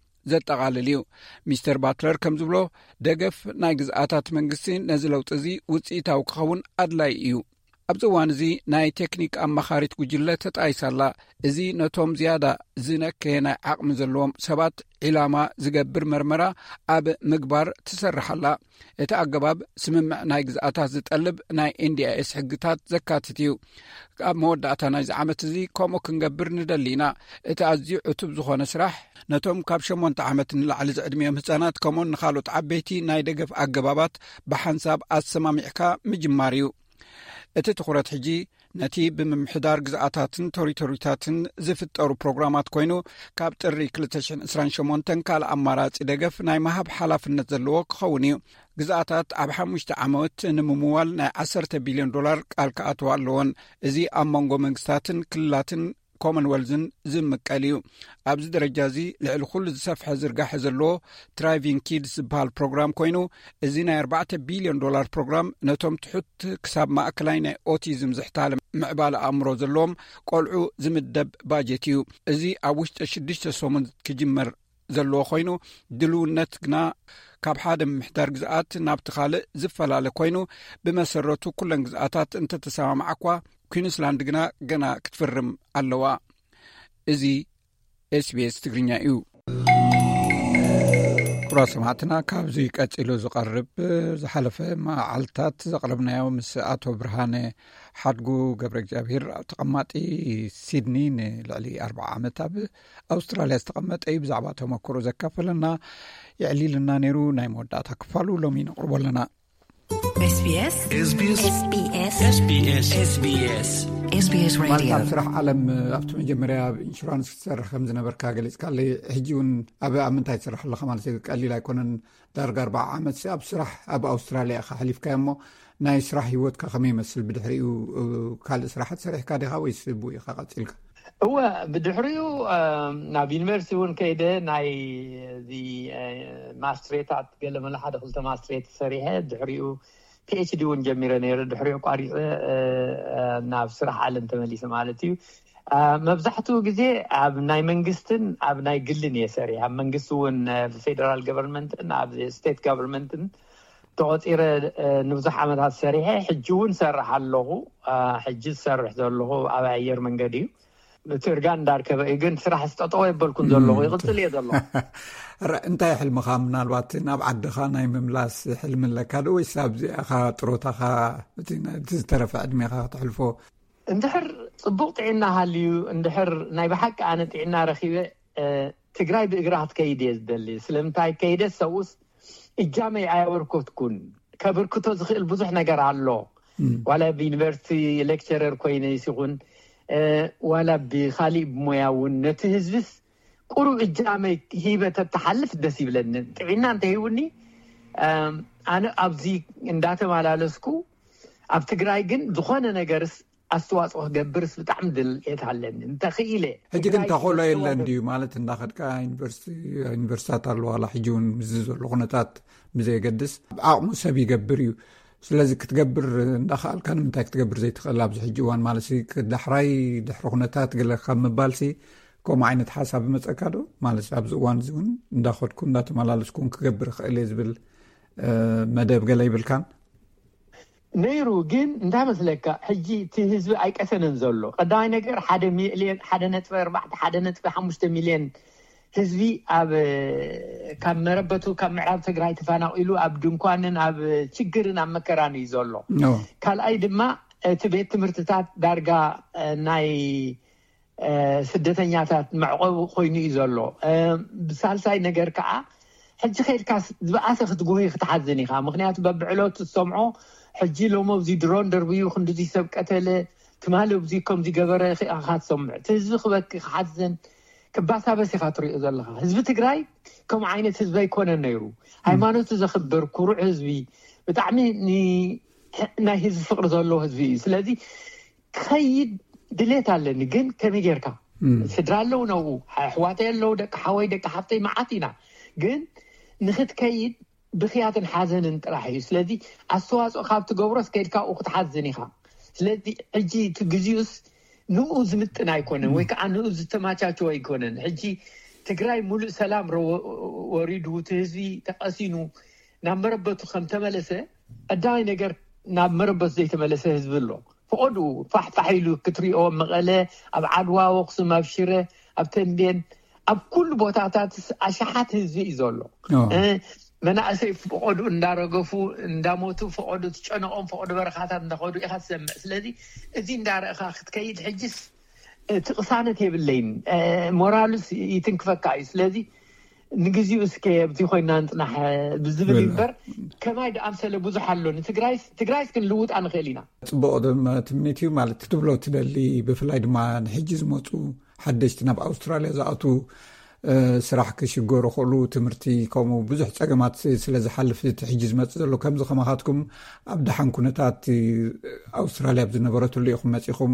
ዘጠቓልል እዩ ሚስተር ባትለር ከም ዝብሎ ደገፍ ናይ ግዝኣታት መንግስቲ ነዚ ለውጢ እዚ ውፅኢታዊ ክኸውን ኣድላይ እዩ ኣብዚ እዋን እዚ ናይ ቴክኒክ ኣማኻሪት ጉጅለ ተጣይሳላ እዚ ነቶም ዝያዳ ዝነከየ ናይ ዓቕሚ ዘለዎም ሰባት ዒላማ ዝገብር መርመራ ኣብ ምግባር ትሰርሓላ እቲ ኣገባብ ስምምዕ ናይ ግዝኣታት ዝጠልብ ናይ NDIS ሕግታት ዘካትት እዩ ኣብ መወዳእታ ናይዚ ዓመት እዚ ከምኡ ክንገብር ንደሊና እቲ ኣዝዩ ዕቱብ ዝኾነ ስራሕ ነቶም ካብ 8 ዓመት ንላዕሊ ዝዕድሚዮም ህፃናት ከምኡን ንኻልኦት ዓበይቲ ናይ ደገፍ ኣገባባት ብሓንሳብ ኣሰማሚዕካ ምጅማር እዩ እቲ ትኹረት ሕጂ ነቲ ብምምሕዳር ግዝኣታትን ቴሪቶሪታትን ዝፍጠሩ ፕሮግራማት ኮይኑ ካብ ጥሪ 2028 ካልእ ኣማራጺ ደገፍ ናይ መሃብ ሓላፍነት ዘለዎ ክኸውን እዩ ግዝኣታት ኣብ 5 ዓመት ንምምዋል ናይ $10 ቢልዮን ቃል ከኣትዋ ኣለዎን እዚ ኣብ መንጎ መንግስታትን ክልላትን ኮመንዌልዝን ዝምቀል እዩ ኣብዚ ደረጃ እዚ ልዕሊ ኩሉ ዝሰፍሐ ዝርጋሕ ዘለዎ ትራይቪንግ ኪድስ ዝበሃል ፕሮግራም ኮይኑ እዚ ናይ $4 ቢልዮን ፕሮግራም ነቶም ትሑት ክሳብ ማእከላይ ናይ ኦቲዝም ዝሕታለ ምዕባለ ኣእምሮ ዘለዎም ቆልዑ ዝምደብ ባጀት እዩ እዚ ኣብ ውሽጢ 6 ሰሙን ክጅመር ዘለዎ ኮይኑ ድልውነት ግና ካብ ሓደ ምሕዳር ግዝኣት ናብቲ ካልእ ዝፈላለ ኮይኑ ብመሰረቱ ኩለን ግዝኣታት እንተተሰማምዓኳ ኩዊንስላንድ ግና ገና ክትፍርም ኣለዋ እዚ SBS ትግርኛ እዩ ኩራ ሰማዕትና ካብዚ ቀፂሉ ዝቐርብ ዝሓለፈ መዓልታት ዘቕረብናዮ ምስ ኣቶ ብርሃነ ሓድጉ ገብረ እግዚአብሔር ተቐማጢ ሲድኒ ንልዕሊ 40 ዓመት ኣብ ኣውስትራልያ ዝተቐመጠ እዩ ብዛዕባ ተመክሮ ዘካፈለና ይዕሊልና ነይሩ ናይ መወዳእታ ክፋሉ ሎሚ ነቕርቦ ኣለና SBS Radio ስራሕ ዓለም ኣብቲ መጀመርያ ኢንሹራንስ ክትሰርሕ ከም ዝነበርካ ገሊጽካለይ ሕጂ እውን ኣብ ምንታይ ትሰርሕ ኣለኻ ማለት ቀሊል ኣይኮነን ዳርጋ 40 ዓመት ኣብ ስራሕ ኣብ ኣውስትራልያ ሓሊፍካ እሞ ናይ ስራሕ ህይወትካ ከመይ ይመስል ብድሕሪኡ ካልእ ስራሓት ሰሪሕካ ዲኻ ወይስ ብኢኻ ቀፂልካ هو بدحريو ناب يونيفرسيتي ون كيده ناي دي ماستريتات قال من حدا قلت ماستريت سريحه دحريو PhD ون جميره نير دحريو قاري ناب سرح عالم تمليس مالتي مبزحتو غزي اب ناي منغستن اب ناي قلن يسري اب منغستو ون فيدرال غفرمنت اب ستيت غفرمنت توصير نبزح عملها سريحه حجون سرح الله حج سرح له اب اير منغدي ترجان دار كبا يجن سرح استطوع يبلكون زلوا يغطل يدلوا انت حلمك ምናልባት ናብ ዓድኻ ናይ ምምላስ ሕልም ለካ ዶ ወይስ ኣብዚ ኣኻ ጥሮታኻ ዝተረፈ ዕድሜኻ ትሕልፎ እንድሕር ጽቡቕ ጥዕና ሃልዩ እንድሕር ናይ በሓቂ ኣነ ጥዕና ረኺበ ትግራይ ብእግራት ከይደ ዝደሊ ስለምንታይ ከይደ ሰውስ እጃመይ ኣያወርኩትኩን ከብርክቶ ዝኽእል ብዙሕ ነገር ኣሎ ዋላ ብዩኒቨርሲቲ ሌክቸረር ኮይነ ይሲኹን ولا بخالي بمياون نتهزبس قرو إجامي هيبة تتحلف الدسيب لن تعينا أنت هيوني أنا أبزي إنداتا مالالسكو أبتقرايقن دخوانا نقرس أستواس وحقبرس بتعمدل يتعلم انت خيلة هجيك انت خولة يلانديو مالت انداخد كا ينفرسات الله حجون مزيزو اللغنتات مزي قدس عقمو سبي قبريو ስለዚ ክትገብር እንዳኻል ካን ምንታይ ክትገብር ዘይትኽእል ኣብዚ ሕጂ እዋን ማለሲ ክዳሕራይ ድሕሪ ኩነታት ገለ ካብ ምባልሲ ከምኡ ዓይነት ሓሳብ መፀካ ዶ ማለት ኣብዚ እዋን እዚ እውን እንዳኸድኩ እንዳተመላለስኩን ክገብር ክእል ዝብል መደብ ገለ ይብልካን ነይሩ ግን እንዳመስለካ ሕጂ እቲ ህዝቢ ኣይቀሰነን ዘሎ ቀዳማይ ነገር 1 ሚልዮን 1.4 ሚልዮን ህዝቢ ኣብ ካብ መረበቱ ካብ ምዕራብ ትግራይ ተፈናቂሉ ኣብ ድንኳንን ኣብ ችግርን ኣብ መከራን እዩ ዘሎ ካልኣይ ድማ እቲ ቤት ትምህርትታት ዳርጋ ናይ ስደተኛታት መዕቆብ ኮይኑ እዩ ዘሎ ብሳልሳይ ነገር ከዓ ሕጂ ኸይድካ ዝበኣሰ ክትጎይ ክትሓዝን ኢኻ ምክንያቱ በብዕለቱ ዝሰምዖ ሕጂ ሎሞ እዚ ድሮን ደርብዩ ክንዲ ሰብ ቀተለ ትማለ እዚ ከምዚ ገበረ ኢኻ ትሰምዕ እቲ ህዝቢ ክበኪ ክሓዝን ክባሳበስ ኢኻ ትሪኦ ዘለኻ ህዝቢ ትግራይ ከም ዓይነት ህዝቢ ኣይኮነን ነይሩ ሃይማኖቱ ዘኽብር ኩሩዕ ህዝቢ ብጣዕሚ ናይ ህዝቢ ፍቅሪ ዘለዎ ህዝቢ እዩ ስለዚ ከይድ ድሌት ኣለኒ ግን ከመይ ጌርካ ስድራ ኣለዉ ነው ኣሕዋተይ ኣለዉ ደቂ ሓወይ ደቂ ሓፍተይ መዓት ኢና ግን ንኽትከይድ ብኽያትን ሓዘንን ጥራሕ እዩ ስለዚ ኣስተዋፅኦ ካብ ትገብሮስ ከይድካ ክትሓዝን ኢኻ ስለዚ ሕጂ እቲ ግዜኡስ ንኡ ዝምጥን ኣይኮነን ወይ ከዓ ንኡ ዝተማቻቸወ ኣይኮነን ሕጂ ትግራይ ሙሉእ ሰላም ወሪዱ እቲ ህዝቢ ተቐሲኑ ናብ መረበቱ ከም ተመለሰ ቀዳማይ ነገር ናብ መረበቱ ዘይተመለሰ ህዝቢ ኣሎ ፍቆዱ ፋሕፋሕ ኢሉ ክትሪኦ መቐለ ኣብ ዓድዋ ወክሱም ኣብ ሽረ ኣብ ተንቤን ኣብ ኩሉ ቦታታት ኣሽሓት ህዝቢ እዩ ዘሎ መናእሰይ ፍቆዱ እንዳረገፉ እንዳሞቱ ፍቆዱ ትጨነቆም ፍቆዱ በረኻታት እንዳኸዱ ኢኻ ትሰምዕ ስለዚ እዚ እንዳረእኻ ክትከይድ ሕጂስ ትቕሳነት የብለይን ሞራሉስ ይትንክፈካ እዩ ስለዚ ንግዚኡ እስከ ኣብቲ ኮይና ንጥናሕ ብዝብል እምበር ከማይ ደኣምሰለ ብዙሕ ኣሎ ንትግራይስ ክንልውጥ ኣንኽእል ኢና ፅቡቅ ትምኒት እዩ ማለት ክትብሎ ትደሊ ብፍላይ ድማ ንሕጂ ዝመፁ ሓደሽቲ ናብ ኣውስትራልያ ዝኣቱ ስራሕ ክሽገሩ ከሉ ትምህርቲ ከምኡ ብዙሕ ፀገማት ስለ ዝሓልፍ እቲ ሕጂ ዝመፅእ ዘሎ ከምዚ ከማኻትኩም ኣብ ደሓን ኩነታት ኣውስትራልያ ብዝነበረትሉ ኢኹም መፂኹም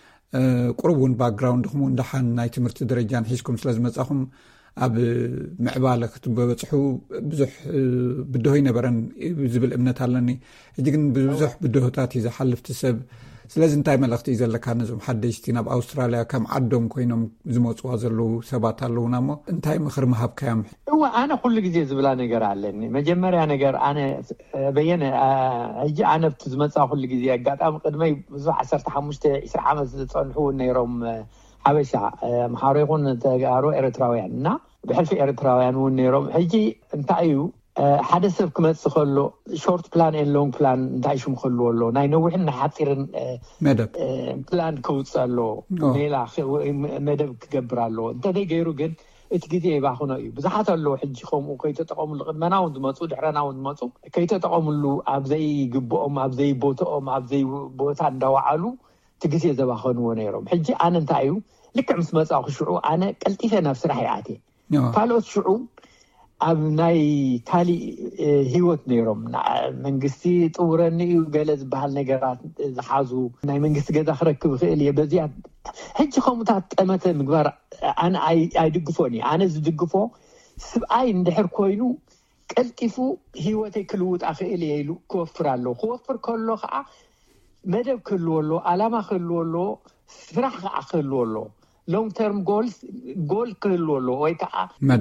ቁሩብ እውን ባክግራውንድኹም እንዳሓን ናይ ትምህርቲ ደረጃን ሒዝኩም ስለ ዝመፃኹም ኣብ ምዕባለ ክትበፅሑ ብዙሕ ብድሆ ይነበረን ዝብል እምነት ኣለኒ ሕጂ ግን ብዙሕ ብድሆታት እዩ ዝሓልፍቲ ሰብ ስለዚ እንታይ መልእኽቲ እዩ ዘለካ ነዞም ሓደሽቲ ናብ ኣውስትራልያ ከም ዓዶም ኮይኖም ዝመፅዋ ዘለዉ ሰባት ኣለውና እሞ እንታይ ምክሪ ምሃብካዮም እዋ ኣነ ኩሉ ግዜ ዝብላ ነገር ኣለኒ መጀመርያ ነገር ኣነ በየነ ሕጂ ኣነ ብቲ ዝመፃ ኩሉ ግዜ ኣጋጣሚ ቅድመይ ብዙሕ 15-20 ዓመት ዝፀንሑ ነይሮም ሓበሻ መሓሮ ይኹን ተጋሩ ኤርትራውያን እና ብሕልፊ ኤርትራውያን እውን ነይሮም ሕጂ እንታይ እዩ ሓደ ሰብ ክመፅእ ከሎ ሾርት ፕላን ኤን ሎንግ ፕላን እንታይ ሽሙ ክህልዎ ኣሎ ናይ ነዊሕን ናይ ሓፂርን መደብ ፕላን ክውፅእ ኣሎ ሜላ መደብ ክገብር ኣሎ እንተደይ ገይሩ ግን እቲ ግዜ ይባኽኖ እዩ ብዙሓት ኣለዉ ሕጂ ከምኡ ከይተጠቐሙሉ ቅድመና እውን ዝመፁ ድሕረና እውን ዝመፁ ከይተጠቐሙሉ ኣብ ዘይግብኦም ኣብ ዘይቦትኦም ኣብ ዘይቦታ እንዳዋዓሉ እቲ ግዜ ዘባኸንዎ ነይሮም ሕጂ ኣነ እንታይ እዩ ልክዕ ምስ መፃኹ ሽዑ ኣነ ቀልጢፈ ናብ ስራሕ ይኣትየ ካልኦት ሽዑ ኣብ ናይ ታሊ ህይወት ነይሮም መንግስቲ ጥውረኒ እዩ ገለ ዝበሃል ነገራት ዝሓዙ ናይ መንግስቲ ገዛ ክረክብ ክእል እየ በዚያ ሕጂ ከምኡታት ጠመተ ምግባር ኣነ ኣይድግፎን እየ ኣነ ዝድግፎ ስብኣይ እንድሕር ኮይኑ ቀልጢፉ ህይወተይ ክልውጣ ክእል እየ ኢሉ ክወፍር ኣሎ ክወፍር ከሎ ከዓ መደብ ክህልዎ ኣሎ ዓላማ ክህልዎ ኣሎ ስራሕ ከዓ ክህልዎ ኣሎ ሎንግ ተርም ጎል ክህልዎ ኣሎ ወይ ከዓ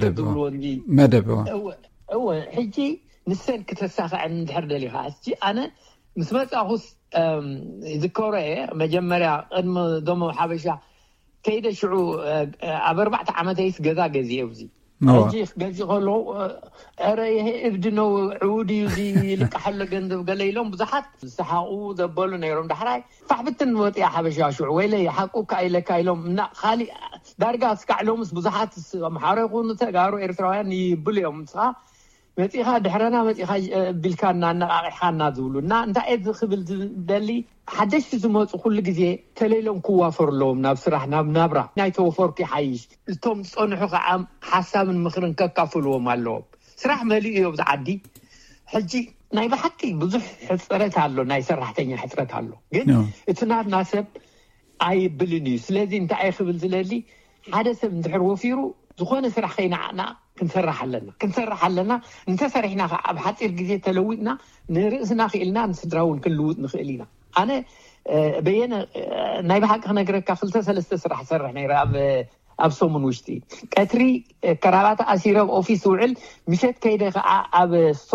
መደብ እወ ሕጂ ንሰን ክተሳኽዐ እንድሕር ደሊኻ እስቲ ኣነ ምስ መፃኹስ ይዝከሮ እየ መጀመርያ ቅድሚ ዶሞ ሓበሻ ከይደ ሽዑ ኣብ 4 ዓመተይስ ገዛ ገዚአ ኣብዚ ሕጂ ገዚእ ከሎ ኧረ ይሄ እብዲ ነው ዕውድ እዩ እዚ ይልቃሓሎ ገንዘብ ገለ ኢሎም ብዙሓት ዝሰሓቑ ዘበሉ ነይሮም ዳሕራይ ፋሕብትን ወፂኣ ሓበሻ ሽዑ ወይለይ ሓቁካ ኢለካ ኢሎም እና ካሊእ ዳርጋ ስካዕሎምስ ብዙሓት መሓሮ ይኹኑ ተጋሩ ኤርትራውያን ይብሉ እዮም ንስኻ መፂኻ ድሕረና መፂኻ ቢልካና ኣነቃቂሕካና ዝብሉ እና እንታይ እየ ዝኽብል ዝደሊ ሓደሽቲ ዝመፁ ኩሉ ግዜ ተለይሎም ክዋፈርለዎም ናብ ስራሕ ናብ ናብራ ናይ ተወፈርኩ ይሓይሽ እቶም ዝፀንሑ ከዓ ሓሳብን ምክርን ከካፍልዎም ኣለዎም ስራሕ መሊኡ እዮም ዝዓዲ ሕጂ ናይ ባሕቂ ብዙሕ ሕፅረት ኣሎ ናይ ሰራሕተኛ ሕፅረት ኣሎ ግን እቲ ናትና ሰብ ኣይብልን እዩ ስለዚ እንታይ እየ ክብል ዝለሊ ሓደ ሰብ እንድሕር ወፊሩ ዝኾነ ስራሕ ከይናዓና ክንሰርሕ ኣለና እንተሰሪሕና ከዓ ኣብ ሓፂር ግዜ ተለዊጥና ንርእስና ክኢልና ንስድራውን ክንልውጥ ንኽእል ኢና ኣነ በየነ ናይ ባሕቂ ክነግረካ 2-3 ስራሕ ሰርሕ ነይረ ኣብ ሰሙን ውሽጢ ቀትሪ ከራባታ ኣሲረ ኦፊስ ውዕል ምሸት ከይደ ከዓ ኣብ ስቶር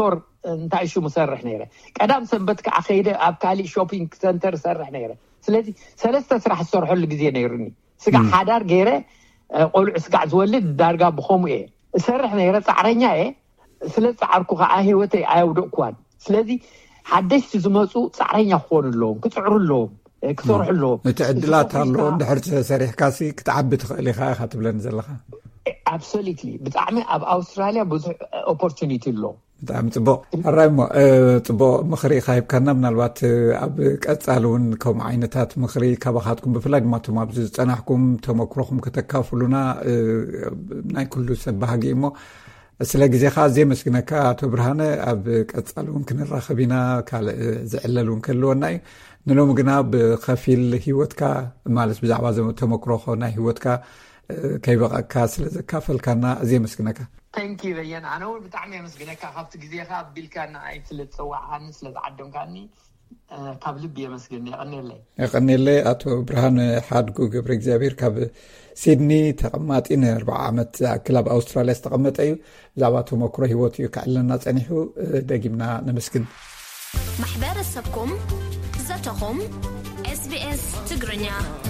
እንታይ ሽሙ ሰርሕ ነይረ ቀዳም ሰንበት ከዓ ኸይደ ኣብ ካሊ ሾፒንግ ሰንተር ሰርሕ ነይረ ስለዚህ ሰለስተ ስራሕ ዝሰርሐሉ ግዜ ነይሩኒ ስጋ ሓዳር ገይረ ቆልዑ ስጋ ዝወልድ ዳርጋ ብኸምኡ ሰርሕ ነይረ ጻዕረኛ ስለ ጻዕርኩ ከዓ ህይወተይ ኣይውድቕኳን ስለዚህ ሓደሽቲ ዝመፁ ጻዕረኛ ክኾኑሎም ክጽዕሩሎም ክሰርሑሎም እትዕድላት ኣሎ እንድሕር ሰሪሕካሲ ክትዓቢ ትኽእል ኢኻ ክትብለን ዘለኻ absolutely ብጣዕሚ ኣብ ኣውስትራልያ ብዙሕ ኦፖርቹኒቲ ኣሎ ብጣዕሚ ጽቡቕ ኣራይሞ ጽቡቕ ምኽሪ ኻይብካና ምናልባት ኣብ ቀጻሊ እውን ከምኡ ዓይነታት ምኽሪ ካባኻትኩም ብፍላይ ድማ ቶም ኣብዚ ዝጸናሕኩም ተመክሮኹም ከተካፍሉና ናይ ኩሉ ሰብ ባህጊ እሞ ስለ ግዜኻ ዘመስግነካ ኣቶ ብርሃነ ኣብ ቀጻሊ እውን ክንራኸብ ኢና ካልእ ዝዕለል እውን ከልወና እዩ ንሎም ግና ብኸፊል ህይወትካ ማለት ብዛዕባ ተመክሮኸ ናይ ህይወትካ ከይበቃካ ስለ ዘካፈልካና ዘመስግነካ thank you በየን ኣነ እውን ብጣዕሚ የመስግነካ ካብቲ ግዜኻ ቢልካና ኣይ ስለ ዝፀዋዕካኒ ስለ ዝዓደምካኒ ካብ ልቢ የመስግን የቀኒለይ ኣቶ ብርሃነ ሓድጉ ገብረ እግዚአብሔር ካብ ሲድኒ ተቐማጢ ን4 ዓመት ዝኣክል ኣብ ኣውስትራልያ ዝተቐመጠ እዩ ብዛዕባ ተመክሮ ህይወት እዩ ክዕለና ፀኒሑ ደጊምና ነመስግን ማሕበረሰብኩም ዘተኹም SBS ትግርኛ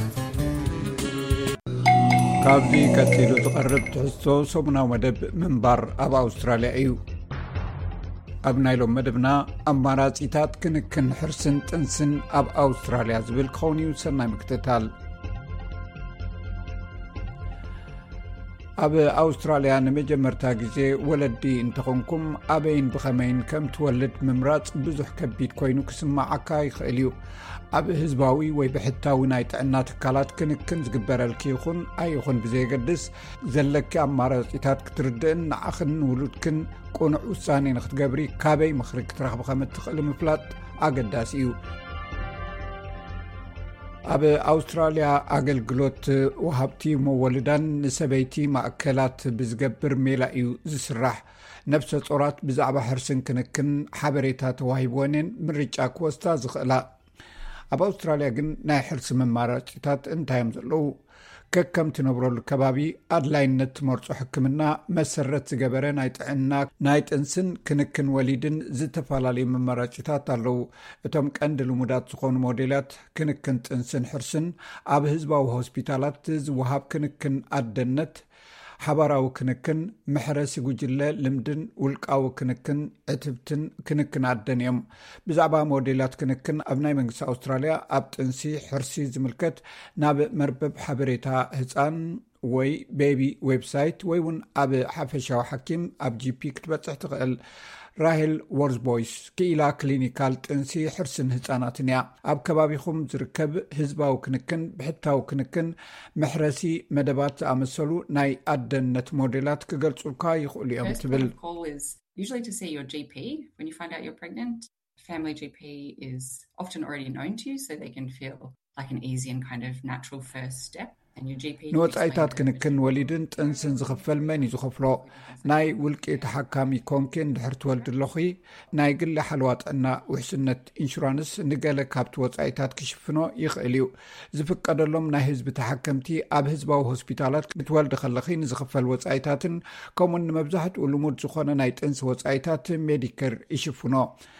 ካብዚ ቀፂሉ ዝቐርብ ትሕዝቶ ሰሙናዊ መደብ ምንባር ኣብ ኣውስትራልያ እዩ ኣብ ናይሎም መደብና ኣማራጺታት ክንክን ሕርስን ጥንስን ኣብ ኣውስትራልያ ዝብል ክኸውን እዩ ሰናይ ምክትታል ኣብ ኣውስትራልያ ንመጀመርታ ግዜ ወለዲ እንተኾንኩም ኣበይን ብኸመይን ከም ትወልድ ምምራጽ ብዙሕ ከቢድ ኮይኑ ክስማዓካ ይኽእል እዩ ኣብ ህዝባዊ ወይ ብሕታዊ ናይ ጥዕና ትካላት ክንክን ዝግበረልኪ ይኹን ኣይኹን ብዘየገድስ ዘለኪ ኣማራጺታት ክትርድእን ንዓኽን ውሉድክን ቁኑዕ ውሳኔ ንኽትገብሪ ካበይ ምኽሪ ክትረኽቢ ከም እትኽእል ምፍላጥ ኣገዳሲ እዩ ኣብ ኣውስትራልያ ኣገልግሎት ወሃብቲ መወልዳን ንሰበይቲ ማእከላት ብዝገብር ሜላ እዩ ዝስራሕ ነፍሰ ጾራት ብዛዕባ ሕርስን ክንክን ሓበሬታ ተዋሂብወንን ምርጫ ክወስታ ዝኽእላ ኣብ ኣውስትራልያ ግን ናይ ሕርሲ መማራጺታት እንታዮም ዘለዉ ከከም ትነብረሉ ከባቢ ኣድላይነት ትመርጾ ሕክምና መሰረት ዝገበረ ናይ ጥዕና ናይ ጥንስን ክንክን ወሊድን ዝተፈላለዩ መማራጺታት ኣለዉ እቶም ቀንዲ ልሙዳት ዝኾኑ ሞዴላት ክንክን ጥንስን ሕርስን ኣብ ህዝባዊ ሆስፒታላት ዝወሃብ ክንክን ኣደነት ሓባራዊ ክንክን ምሕረሲ ጉጅለ ልምድን ውልቃዊ ክንክን ዕትብትን ክንክን ኣደን እዮም ብዛዕባ ሞዴላት ክንክን ኣብ ናይ መንግስቲ ኣውስትራልያ ኣብ ጥንሲ ሕርሲ ዝምልከት ናብ መርበብ ሓበሬታ ህፃን ወይ ቤቢ ዌብሳይት ወይ እውን ኣብ ሓፈሻዊ ሓኪም ኣብ ጂፒ ክትበፅሕ ትኽእል ራሄል ወርዝቦይስ ክኢላ ክሊኒካል ጥንሲ ሕርስን ህፃናትን እያ ኣብ ከባቢኹም ዝርከብ ህዝባዊ ክንክን ብሕታዊ ክንክን ምሕረሲ መደባት ዝኣመሰሉ ናይ ኣደነት ሞዴላት ክገልጹልካ ይኽእሉ እዮም ትብል usually to see your GP when you find out you're pregnant. Family GP is often already known to you so they can feel like an easy and kind of natural first step. ንወጻኢታት ክንክን ወሊድን ጥንስን ዝኽፈል መን እዩ ዝኸፍሎ ናይ ውልቂ ተሓካሚ ኮንክን ድሕር ትወልድ ኣለኹ ናይ ግሊ ሓለዋ ጥዕና ውሕስነት ኢንሹራንስ ንገለ ካብቲ ወጻኢታት ክሽፍኖ ይኽእል እዩ ዝፍቀደሎም ናይ ህዝቢ ተሓከምቲ ኣብ ህዝባዊ ሆስፒታላት ክትወልድ ከለኺ ንዝኽፈል ወጻኢታትን ከምኡን ንመብዛሕትኡ ልሙድ ዝኾነ ናይ ጥንሲ ወጻኢታት ሜዲከር ይሽፍኖ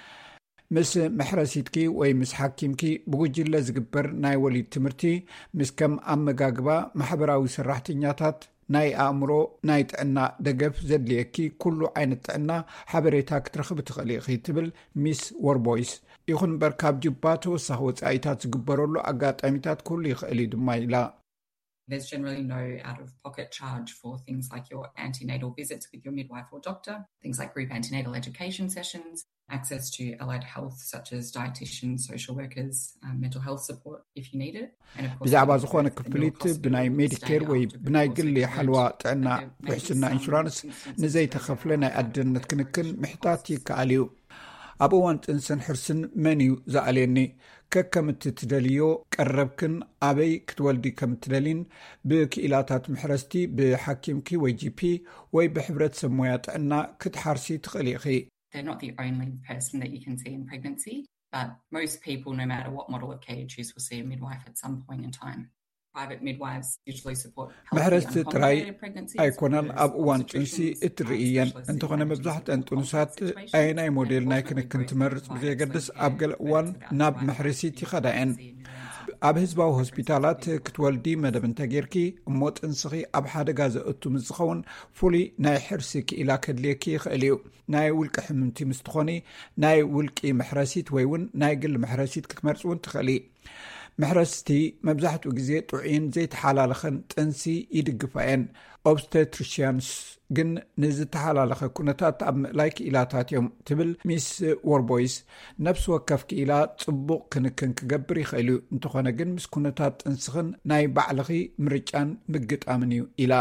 ምስ ምሕረሲትኪ ወይ ምስ ሓኪምኪ ብጉጅለ ዝግበር ናይ ወሊድ ትምህርቲ ምስ ከም ኣመጋግባ ማሕበራዊ ሰራሕተኛታት ናይ ኣእምሮ ናይ ጥዕና ደገፍ ዘድልየኪ ኩሉ ዓይነት ጥዕና ሓበሬታ ክትረኽብ ትኽእል ኢኺ ትብል ሚስ ወርቦይስ ይኹን እምበር ካብ ጅባ ተወሳኺ ወጻኢታት ዝግበረሉ ኣጋጣሚታት ኩሉ ይኽእል እዩ ድማ ኢላ There's generally no out-of-pocket charge for things like your antenatal visits with your midwife or doctor, things like group antenatal education sessions, access to allied health such as dietitians, social workers, mental health support if you need it. ብዛዕባ ዝኾነ ክፍሊት ብናይ ሜዲኬር ወይ ብናይ ግሊ ሓልዋ ጥዕና ውሕስና ኢንሹራንስ ንዘይተኸፍለ ናይ ኣደነት ክንክን ምሕታት ይከኣል እዩ ኣብ እዋን ጥንስን ሕርስን መን እዩ ዝኣልየኒ ከከም እትደልዮ ቀረብክን ኣበይ ክትወልዲ ከም እትደሊን ብክኢላታት ምሕረስቲ ብሓኪምኪ ወይ ጂፒ ወይ ብሕብረተሰብ ሞያ ጥዕና ክትሓርሲ ትኽእል ኢኺ They're not the only person that you can see in pregnancy, but most people, no matter what model of care you choose, will see a midwife at some point in time. Private midwives usually support محرست تراي أيكونان أب وان تنسي اترئيان انتخنا مبزحت أن تنسات أي موديل نايكن كنت مرت بزي قدس أبقل وان ناب محرسي تخدعين أب هزباو هسبيتالات كتوالدي مدبن تاقيركي موت انسخي أب حاد غازة أتو مزخون فولي ناي حرسك إلا كدليكي خاليو ناي ولك حممتي مستخوني ناي ولكي محرسيت ويون ناي قل محرسيت كتمرسون تخلي محرستي مبزحت وجزء طعين زيت حلالخن تنسي يدقفين obstetricians جن نزت حلالخ كونتات أم لايك إلاتات يوم تبل ميس ووربويس نفس وكفك إلا تطبق كنكن كجبري خيلو انتخونا جن مس كونتات انسخن ناي بعلغي مرجان مجد آمنيو إلا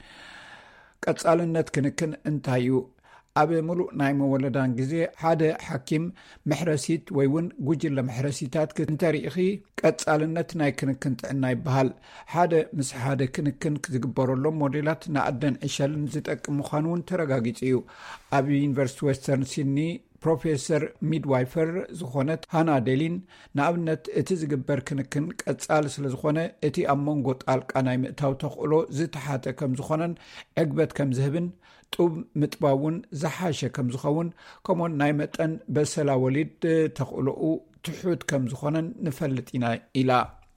كتسألنت كنكن انتايو أبي ملو نايم ولدان جزي حدا حكيم محرسيت ويون جوجل محرسيتات كنتاريخي كتسألنت ناي كنكنت عناي بهال حدا مس حدا كنكن كتجبروا لهم موديلات نعدن عشان زيتك مخانون ترجاجيتيو أبي يونيفرسيتي ويسترن سيدني بروفيسور ميدوايفر زخونت هانا ديلين نابنت اتزجبر كنكن كتسال سلازخونه اتي امونغوت القناي متاو تخلو زتحاته كم زخونن اغبت كم زهبن طوب متباون زحاشه كم زخون كمون ناي متن بسلا وليد تخلو تحوت كم زخونن نفلطينا الى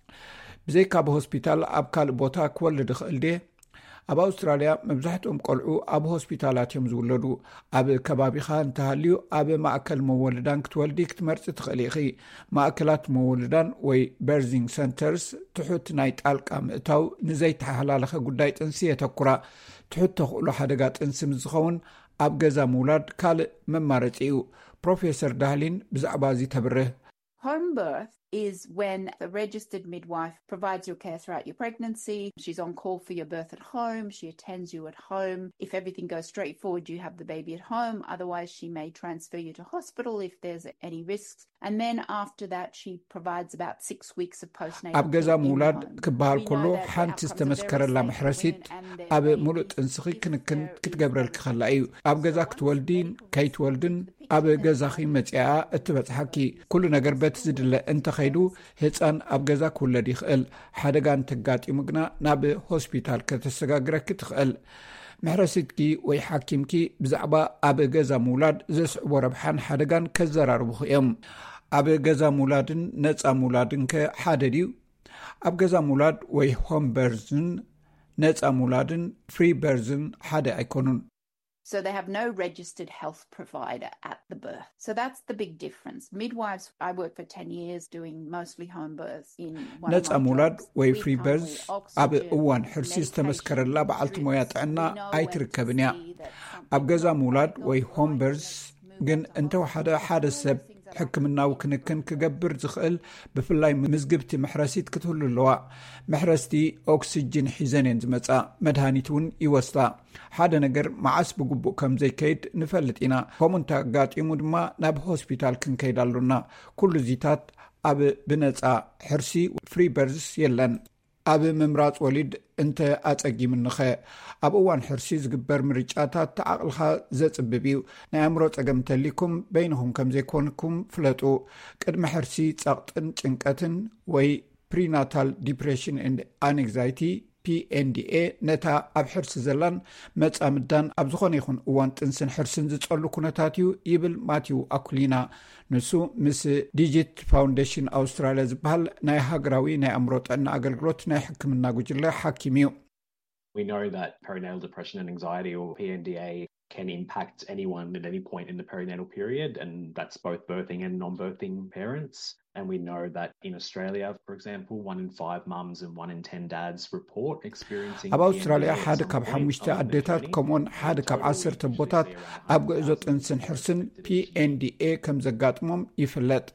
بزيكا بهوسبيتال ابكال بوتا كولد خلدي أب أستراليا مبزحتهم قلعو أب هوسبيتالاتهم زولدو أب كبابي خان تهاليو أب مأكل مولدان كتولديك تمرت تخليخي مأكلات مولدان وي بيرزينج سنترز تحوت نايت ألقام اتاو نزيت حلالخة قدايت انسية تقرأ تحوت تخلو حدقات انسم زخون أب جزا مولاد كال ممارتيو بروفيسور دهلين بزعبازي تبره. Home birth is when a registered midwife provides your care throughout your pregnancy. She's on call for your birth at home. She attends you at home. If everything goes straightforward, you have the baby at home. Otherwise, she may transfer you to hospital if there's any risks. And then after that, she provides about 6 weeks of postnatal أب جزا مولاد كبار كله حانت استمسكر الله محرسيت أب مولد انسخي كن كتجبر الكخلايو أب جزا كتولدين كيت ولدن أب جزا خيمة اتبت حكي كل نجربت زد له انت خيدو هتسان أب جزا كل دي خل حدقان تقات يمقنا ناب هوسبيتال كتسجاجرك تخل محرسيتكي وي حاكمكي بزعبا أب جزا مولاد زس وربحان حدقان كزرار بخيم أب جزا مولادن نتسا مولادن كحادديو أب جزا مولاد وي هوم بيرزن نتسا مولادن فري بيرزن حدا يكونون. So they have no registered health provider at the birth. So that's the big difference. Midwives, I worked for 10 years doing mostly home births in one of my أمولاد jobs. وي فري بيرز أب أوان حرسيس تمسكر الله بعلت مويات عنا أي تركبنيا أب جزا مولاد وي هوم بيرز جن أنت حدا سب حكمنا وكنكن كجبر زخل بفلاي مزجبتي محرسيت كتقول اللواء محرستي أكسجين حزنين زمتأ مدهانيتون يوسطا حدا نجر معس بجبو كم زي كيد نفلتينا كمون تاقات يمودما ناب هوسبيتال كن كيدالونا كل زيتات أب بنتأ حرسي فري بيرز يلن أب ممرات وليد انت أتأجي من نخاء أب أوان حرسي زقبر مريجاتات تعقلها زيت ببيو نعمرات أقمت لكم بينهم كم زي كونكم فلتو قدم حرسي تاقتن تنكتن وي prenatal depression and anxiety PNDA نتا أب حرس زلان متى مدان أب زخون يخون أوان تنسن حرسن زتقلو كونتاتيو يبل ماتيو أكلينا نسو مس ديجيت فاونديشن أستراليا زبهل ناي هاقراوي ناي أمروت أن أقلقلوت ناي حكمنا قجل حاكيميو. We know that perinatal depression and anxiety or PNDA can impact anyone at any point in the perinatal period, and that's both birthing and non-birthing parents. And we know that in Australia, for example, 1 in 5 mums and 1 in 10 dads report experiencing أب أستراليا حاد كاب حمشتا أديتات كمون حاد كاب 10 تبوتات أب قزوت إنسان حرسن PNDA كم زقات مم يفلت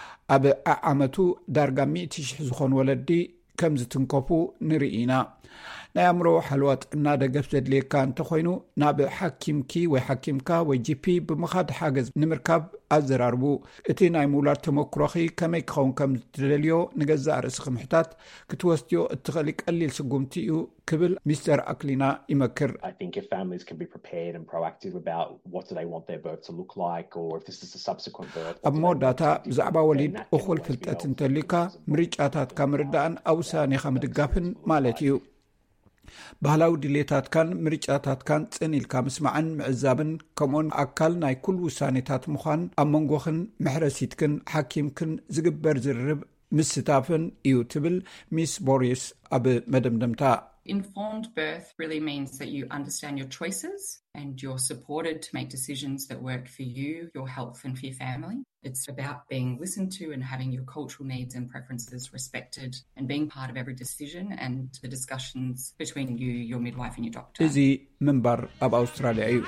أب أعمتو دارقامي تشح زخون ولدي كم زتنكوفو نرئينا ናይ ኣእምሮ ሓልዋጥ እና ደገፍ ዘድልየካ እንተኮይኑ ናብ ሓኪምኪ ወይ ሓኪምካ ወይ ጂፒ ብምኻድ ሓገዝ ንምርካብ ኣዘራርቡ እቲ ናይ ምውላድ ተመክሮኺ ከመይ ክኸውን ከም ዝደልዮ ንገዛእ ርእስኺ ምሕታት ክትወስድዮ እትኽእሊ ቀሊል ስጉምቲ እዩ ክብል ሚስተር ኣክሊና ይመክር I think if families can be prepared and proactive about what do they want their birth to look like or if this is a subsequent birth ኣብ መወዳእታ ብዛዕባ ወሊድ እኹል ፍልጠት እንተልዩካ ምርጫታትካ ምርዳእን ኣውሳኒኻ ምድጋፍን ማለት እዩ ባህላዊ ድሌታትካን ምርጫታትካን ጽኒልካ ምስማዕን ምዕዛብን ከምኡን ኣካል ናይ ኩል ውሳኔታት ምዃን ኣብ መንጎኽን ምሕረሲትክን ሓኪምክን ዝግበር ዝርርብ ምስታፍን እዩ ትብል ሚስ ቦሪስ ኣብ መደምደምታ Informed birth really means that you understand your choices and you're supported to make decisions that work for you, your health and for your family. It's about being listened to and having your cultural needs and preferences respected and being part of every decision and the discussions between you, your midwife and your doctor. እዚ منبر ኣብ ኣውስትራልያ እዩ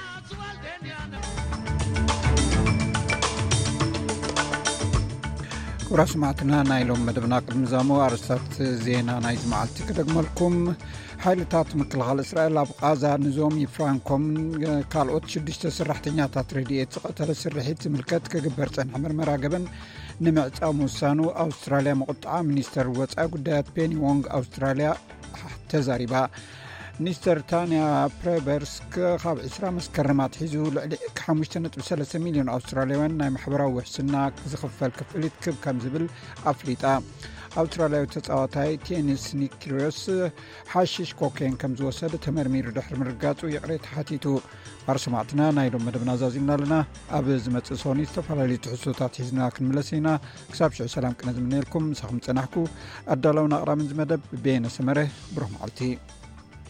كورا سمعتنا نايلوم مدبنا قدم زامو أرسلت زينا نايز معلتي كدقمالكم حيلتات مكلغال إسرائيل أبقازا نزوم يفرانكم كالوت شدشت سرحتنياتات ريديت قتل سرحيت ملكات كقبرت عن حمر مراقبا نمعت أموسانو أستراليا مقطعة منيستر واتسا قدات بيني وونغ أستراليا تزاربا منيستر تانيا بريبرسك خاب إسرام سكرمات حيزو لعليك 5.3 مليون أستراليوان نايم حبراو وحسنا زخفال كفلت كب كامزبل أفليتا أستراليا وتتعواتاي تينيس نيكريوس حاشش كوكين كمز وسادة تمرمير دحر مرقات ويقريت حاتيتو أرسمعتنا نايلو مدبنا زازينا لنا أبز متسوني استفالي تحسوتات حيزنا كنملسينا كسابشع سلام كنزمنيلكم ساخم تنحكو أدالونا أقرام زمدب بين سمره بروح معلتي